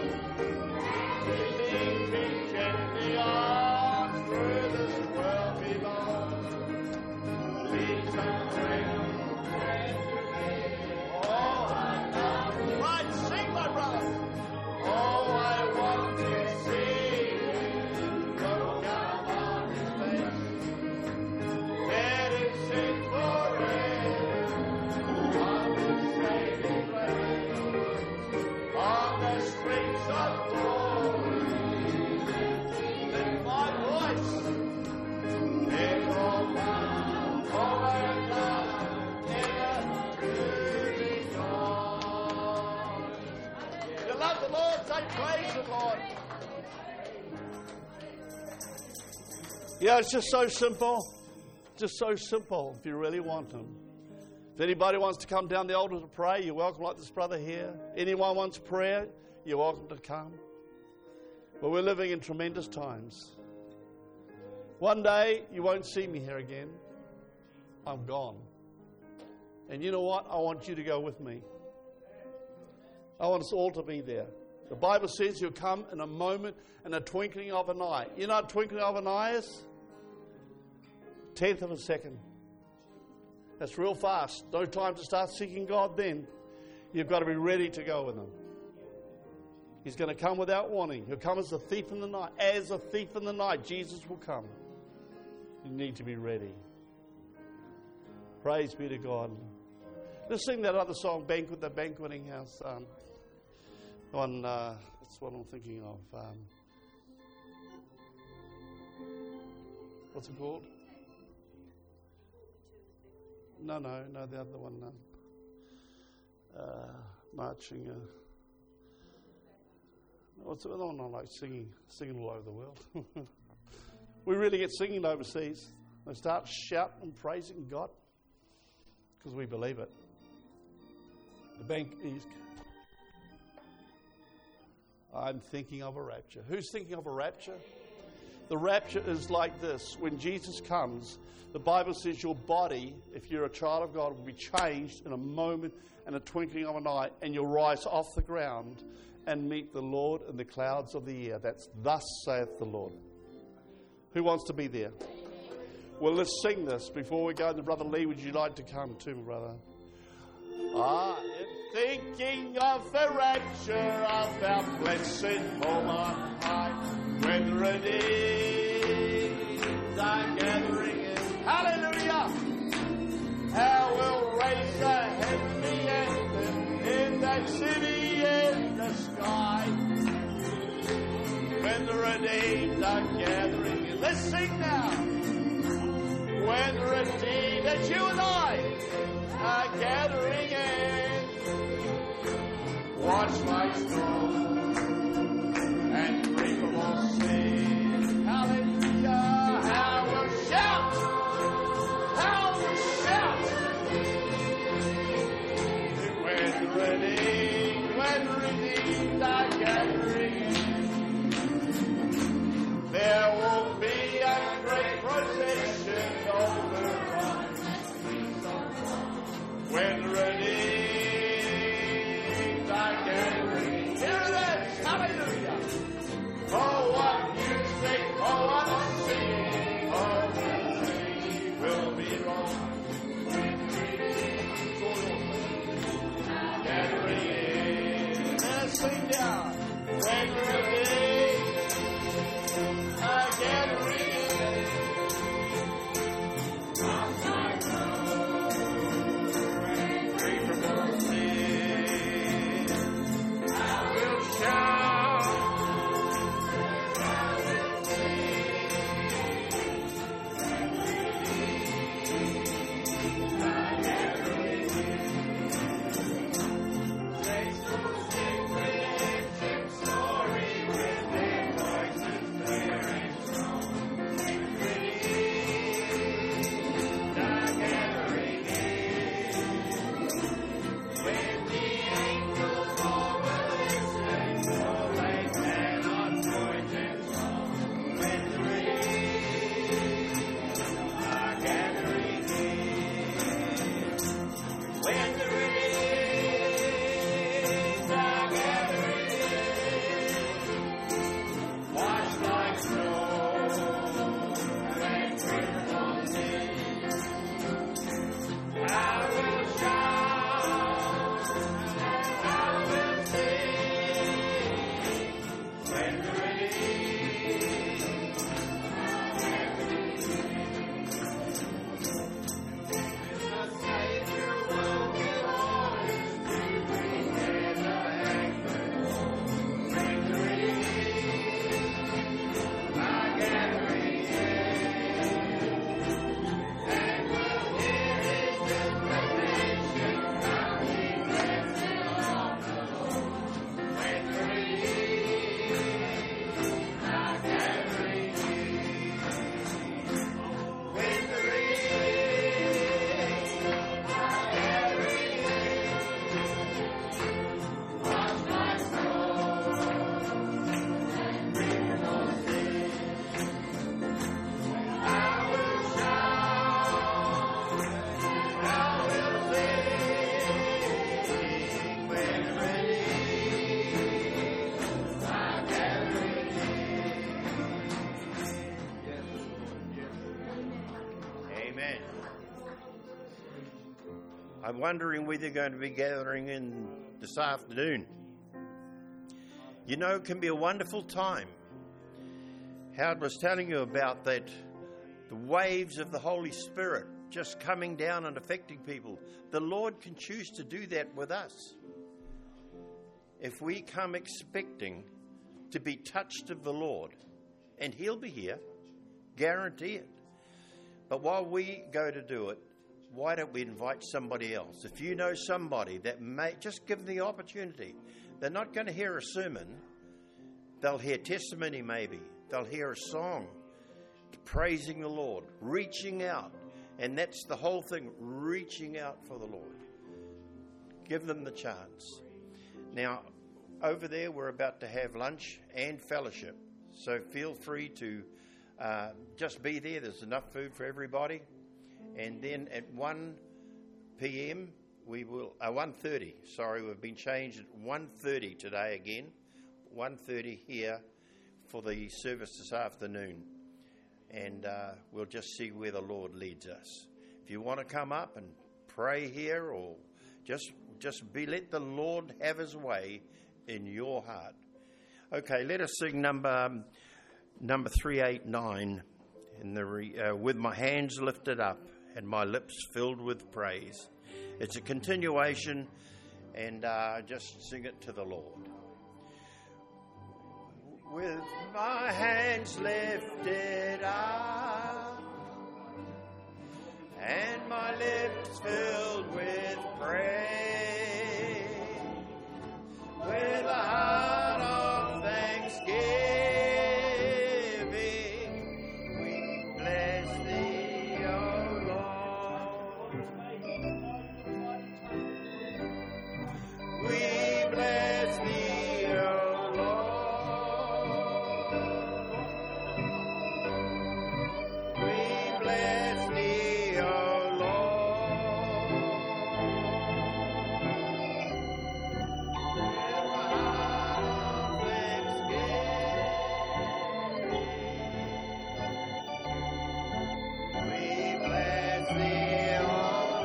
He leads me gently on through this world below. Leads and brings oh, I love. Right, sing, my brother. Oh, I want to see him, look upon his face. Let him sing forever of his saving grace, on the streets of glory. Lift my voice. It's all mine, all I love, ever to rejoice. You love the Lord, say praise the Lord. Yeah, it's just so simple. just so simple if you really want Him. If anybody wants to come down the altar to pray, you're welcome, like this brother here. Anyone wants prayer, you're welcome to come. But we're living in tremendous times. One day, you won't see me here again. I'm gone. And you know what? I want you to go with me. I want us all to be there. The Bible says He'll come in a moment, in a twinkling of an eye. You know what a twinkling of an eye is? Tenth of a second. That's real fast. No time to start seeking God then. You've got to be ready to go with Him. He's going to come without warning. He'll come as a thief in the night. As a thief in the night, Jesus will come. You need to be ready. Praise be to God. Let's sing that other song, Banquet, the Banqueting House. Um, one, uh, that's what I'm thinking of. Um, what's it called? No, no, no, the other one. Uh, uh, marching. Uh, what's the other one I like? Singing, singing all over the world. We really get singing overseas. They start shouting and praising God because we believe it. The bank is. I'm thinking of a rapture. Who's thinking of a rapture? The rapture is like this. When Jesus comes, the Bible says your body, if you're a child of God, will be changed in a moment and a twinkling of an eye, and you'll rise off the ground and meet the Lord in the clouds of the air. That's thus saith the Lord. Who wants to be there? Well, let's sing this before we go. Brother Lee, would you like to come too, brother? I am thinking of the rapture of our blessed home on high, when the redeemed are gathering in. Hallelujah! How we'll raise a heavenly anthem in that city in the sky, when the redeemed are gathering in. Let's sing now. When the redeemed, that you and I are gathering in. Watch my throne and drink of all sin. Hallelujah. How we'll shout. How we'll shout. When the redeemed, when the redeemed are gathering in. There will be a great procession over us. When the redeemed are gathering, here it is. I'm wondering whether you're going to be gathering in this afternoon. You know, it can be a wonderful time. Howard was telling you about that, the waves of the Holy Spirit just coming down and affecting people. The Lord can choose to do that with us. If we come expecting to be touched of the Lord, and He'll be here, guarantee it. But while we go to do it, why don't we invite somebody else? If you know somebody that may, just give them the opportunity. They're not going to hear a sermon. They'll hear testimony maybe. They'll hear a song, praising the Lord, reaching out. And that's the whole thing, reaching out for the Lord. Give them the chance. Now, over there, we're about to have lunch and fellowship. So feel free to uh, just be there. There's enough food for everybody. And then at one p.m., we will, uh, one thirty, sorry, we've been changed at one thirty today again. one thirty here for the service this afternoon. And uh, we'll just see where the Lord leads us. If you want to come up and pray here, or just just be, let the Lord have His way in your heart. Okay, let us sing number um, number three eighty-nine. In the re, uh, with my hands lifted up and my lips filled with praise. It's a continuation, and uh, just sing it to the Lord. With my hands lifted up and my lips filled with praise, with a heart of thanksgiving, we bless Thee, O Lord. We bless Thee, O Lord. We bless Thee, O Lord. With a heart of thanksgiving, we bless Thee, O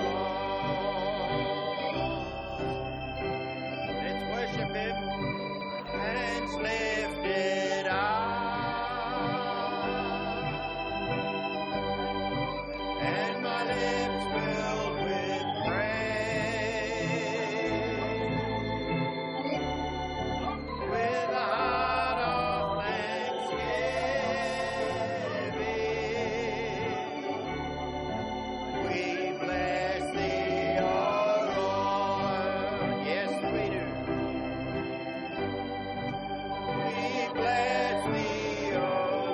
Lord. Let's worship Him. Hands lifted up, and my lips filled with praise, with a heart of thanksgiving, we bless Thee, O Lord. Yes, we do. We bless Thee, O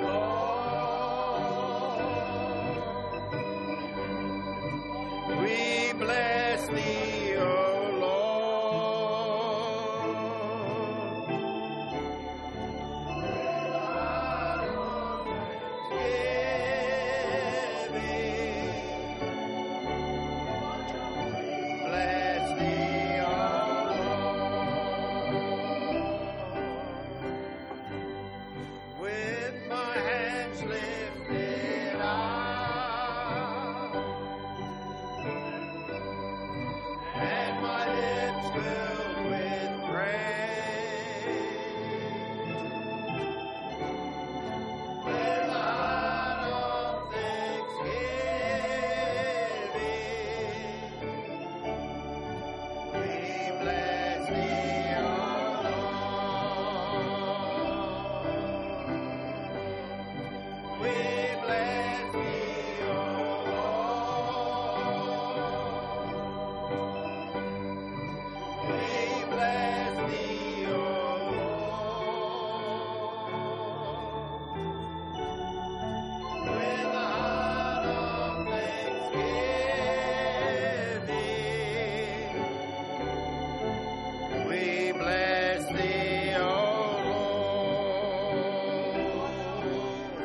Lord. We bless Thee, O Lord. With a heart of thanksgiving, we bless Thee, O Lord. With my hands lifted up and my lips filled with praise, with a heart of thanksgiving, we bless Thee, O Lord. We bless Thee, O Lord. We bless Thee, O Lord. With a heart of thanksgiving, we bless Thee, O Lord.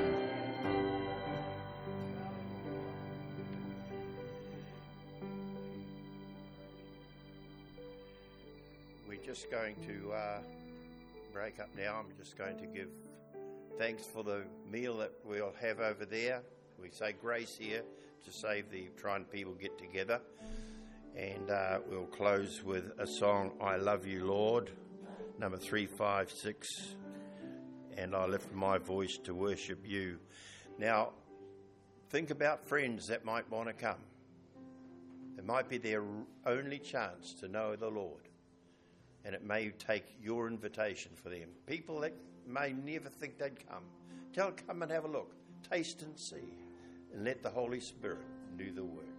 We're just going to uh, break up now. I'm just going to give thanks for the meal that we'll have over there. We say grace here to save the trying people get together. And uh, we'll close with a song, I Love You, Lord, number three five six, and I lift my voice to worship you. Now, think about friends that might want to come. It might be their only chance to know the Lord, and it may take your invitation for them. People that may never think they'd come, tell them, come and have a look, taste and see, and let the Holy Spirit do the work.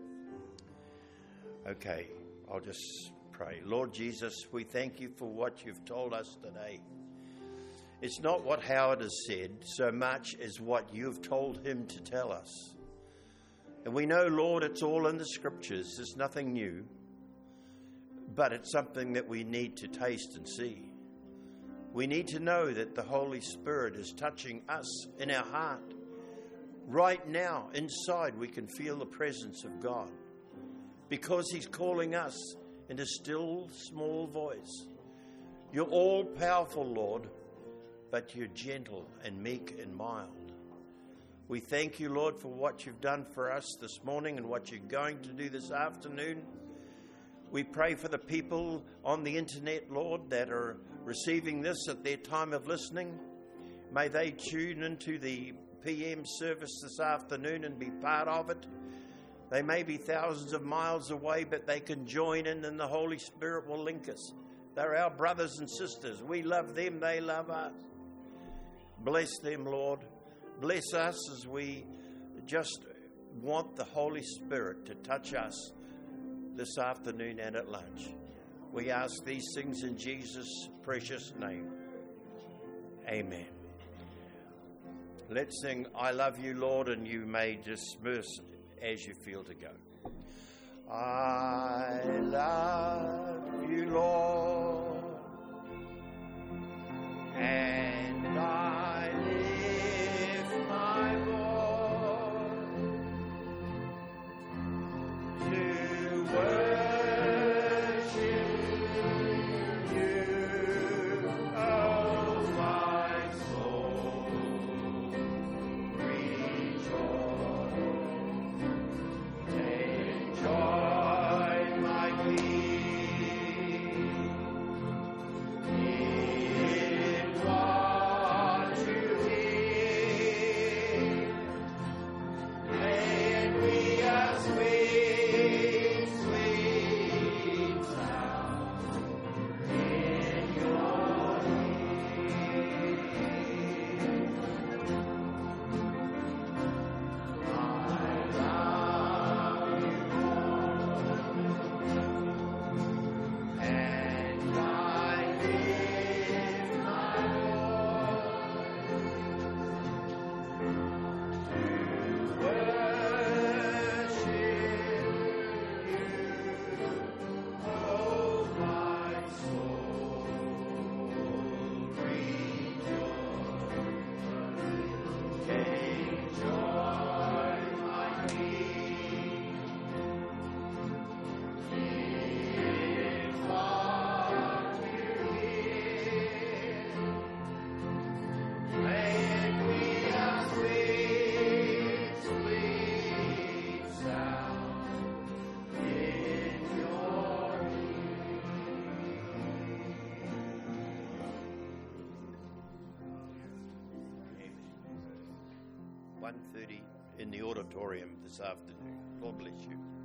Okay, I'll just pray. Lord Jesus, we thank you for what you've told us today. It's not what Howard has said so much as what you've told him to tell us. And we know, Lord, it's all in the scriptures. There's nothing new. But it's something that we need to taste and see. We need to know that the Holy Spirit is touching us in our heart. Right now, inside, we can feel the presence of God. Because he's calling us in a still, small voice. You're all-powerful, Lord, but you're gentle and meek and mild. We thank you, Lord, for what you've done for us this morning and what you're going to do this afternoon. We pray for the people on the internet, Lord, that are receiving this at their time of listening. May they tune into the P M service this afternoon and be part of it. They may be thousands of miles away, but they can join in and the Holy Spirit will link us. They're our brothers and sisters. We love them, they love us. Bless them, Lord. Bless us as we just want the Holy Spirit to touch us this afternoon and at lunch. We ask these things in Jesus' precious name. Amen. Let's sing, I Love You, Lord, and you may disperse as you feel to go. I love you, Lord, and I lift my voice to worship you, oh my soul, rejoice. Join my King in what you hear, and we are sweet, sweet sound in your ear. I love you. And I lift my voice to worship you, oh my soul, rejoice. Take joy, my King, in what you hear, and we are sweet, sweet sound in your ear. one thirty in the auditorium this afternoon. God bless you.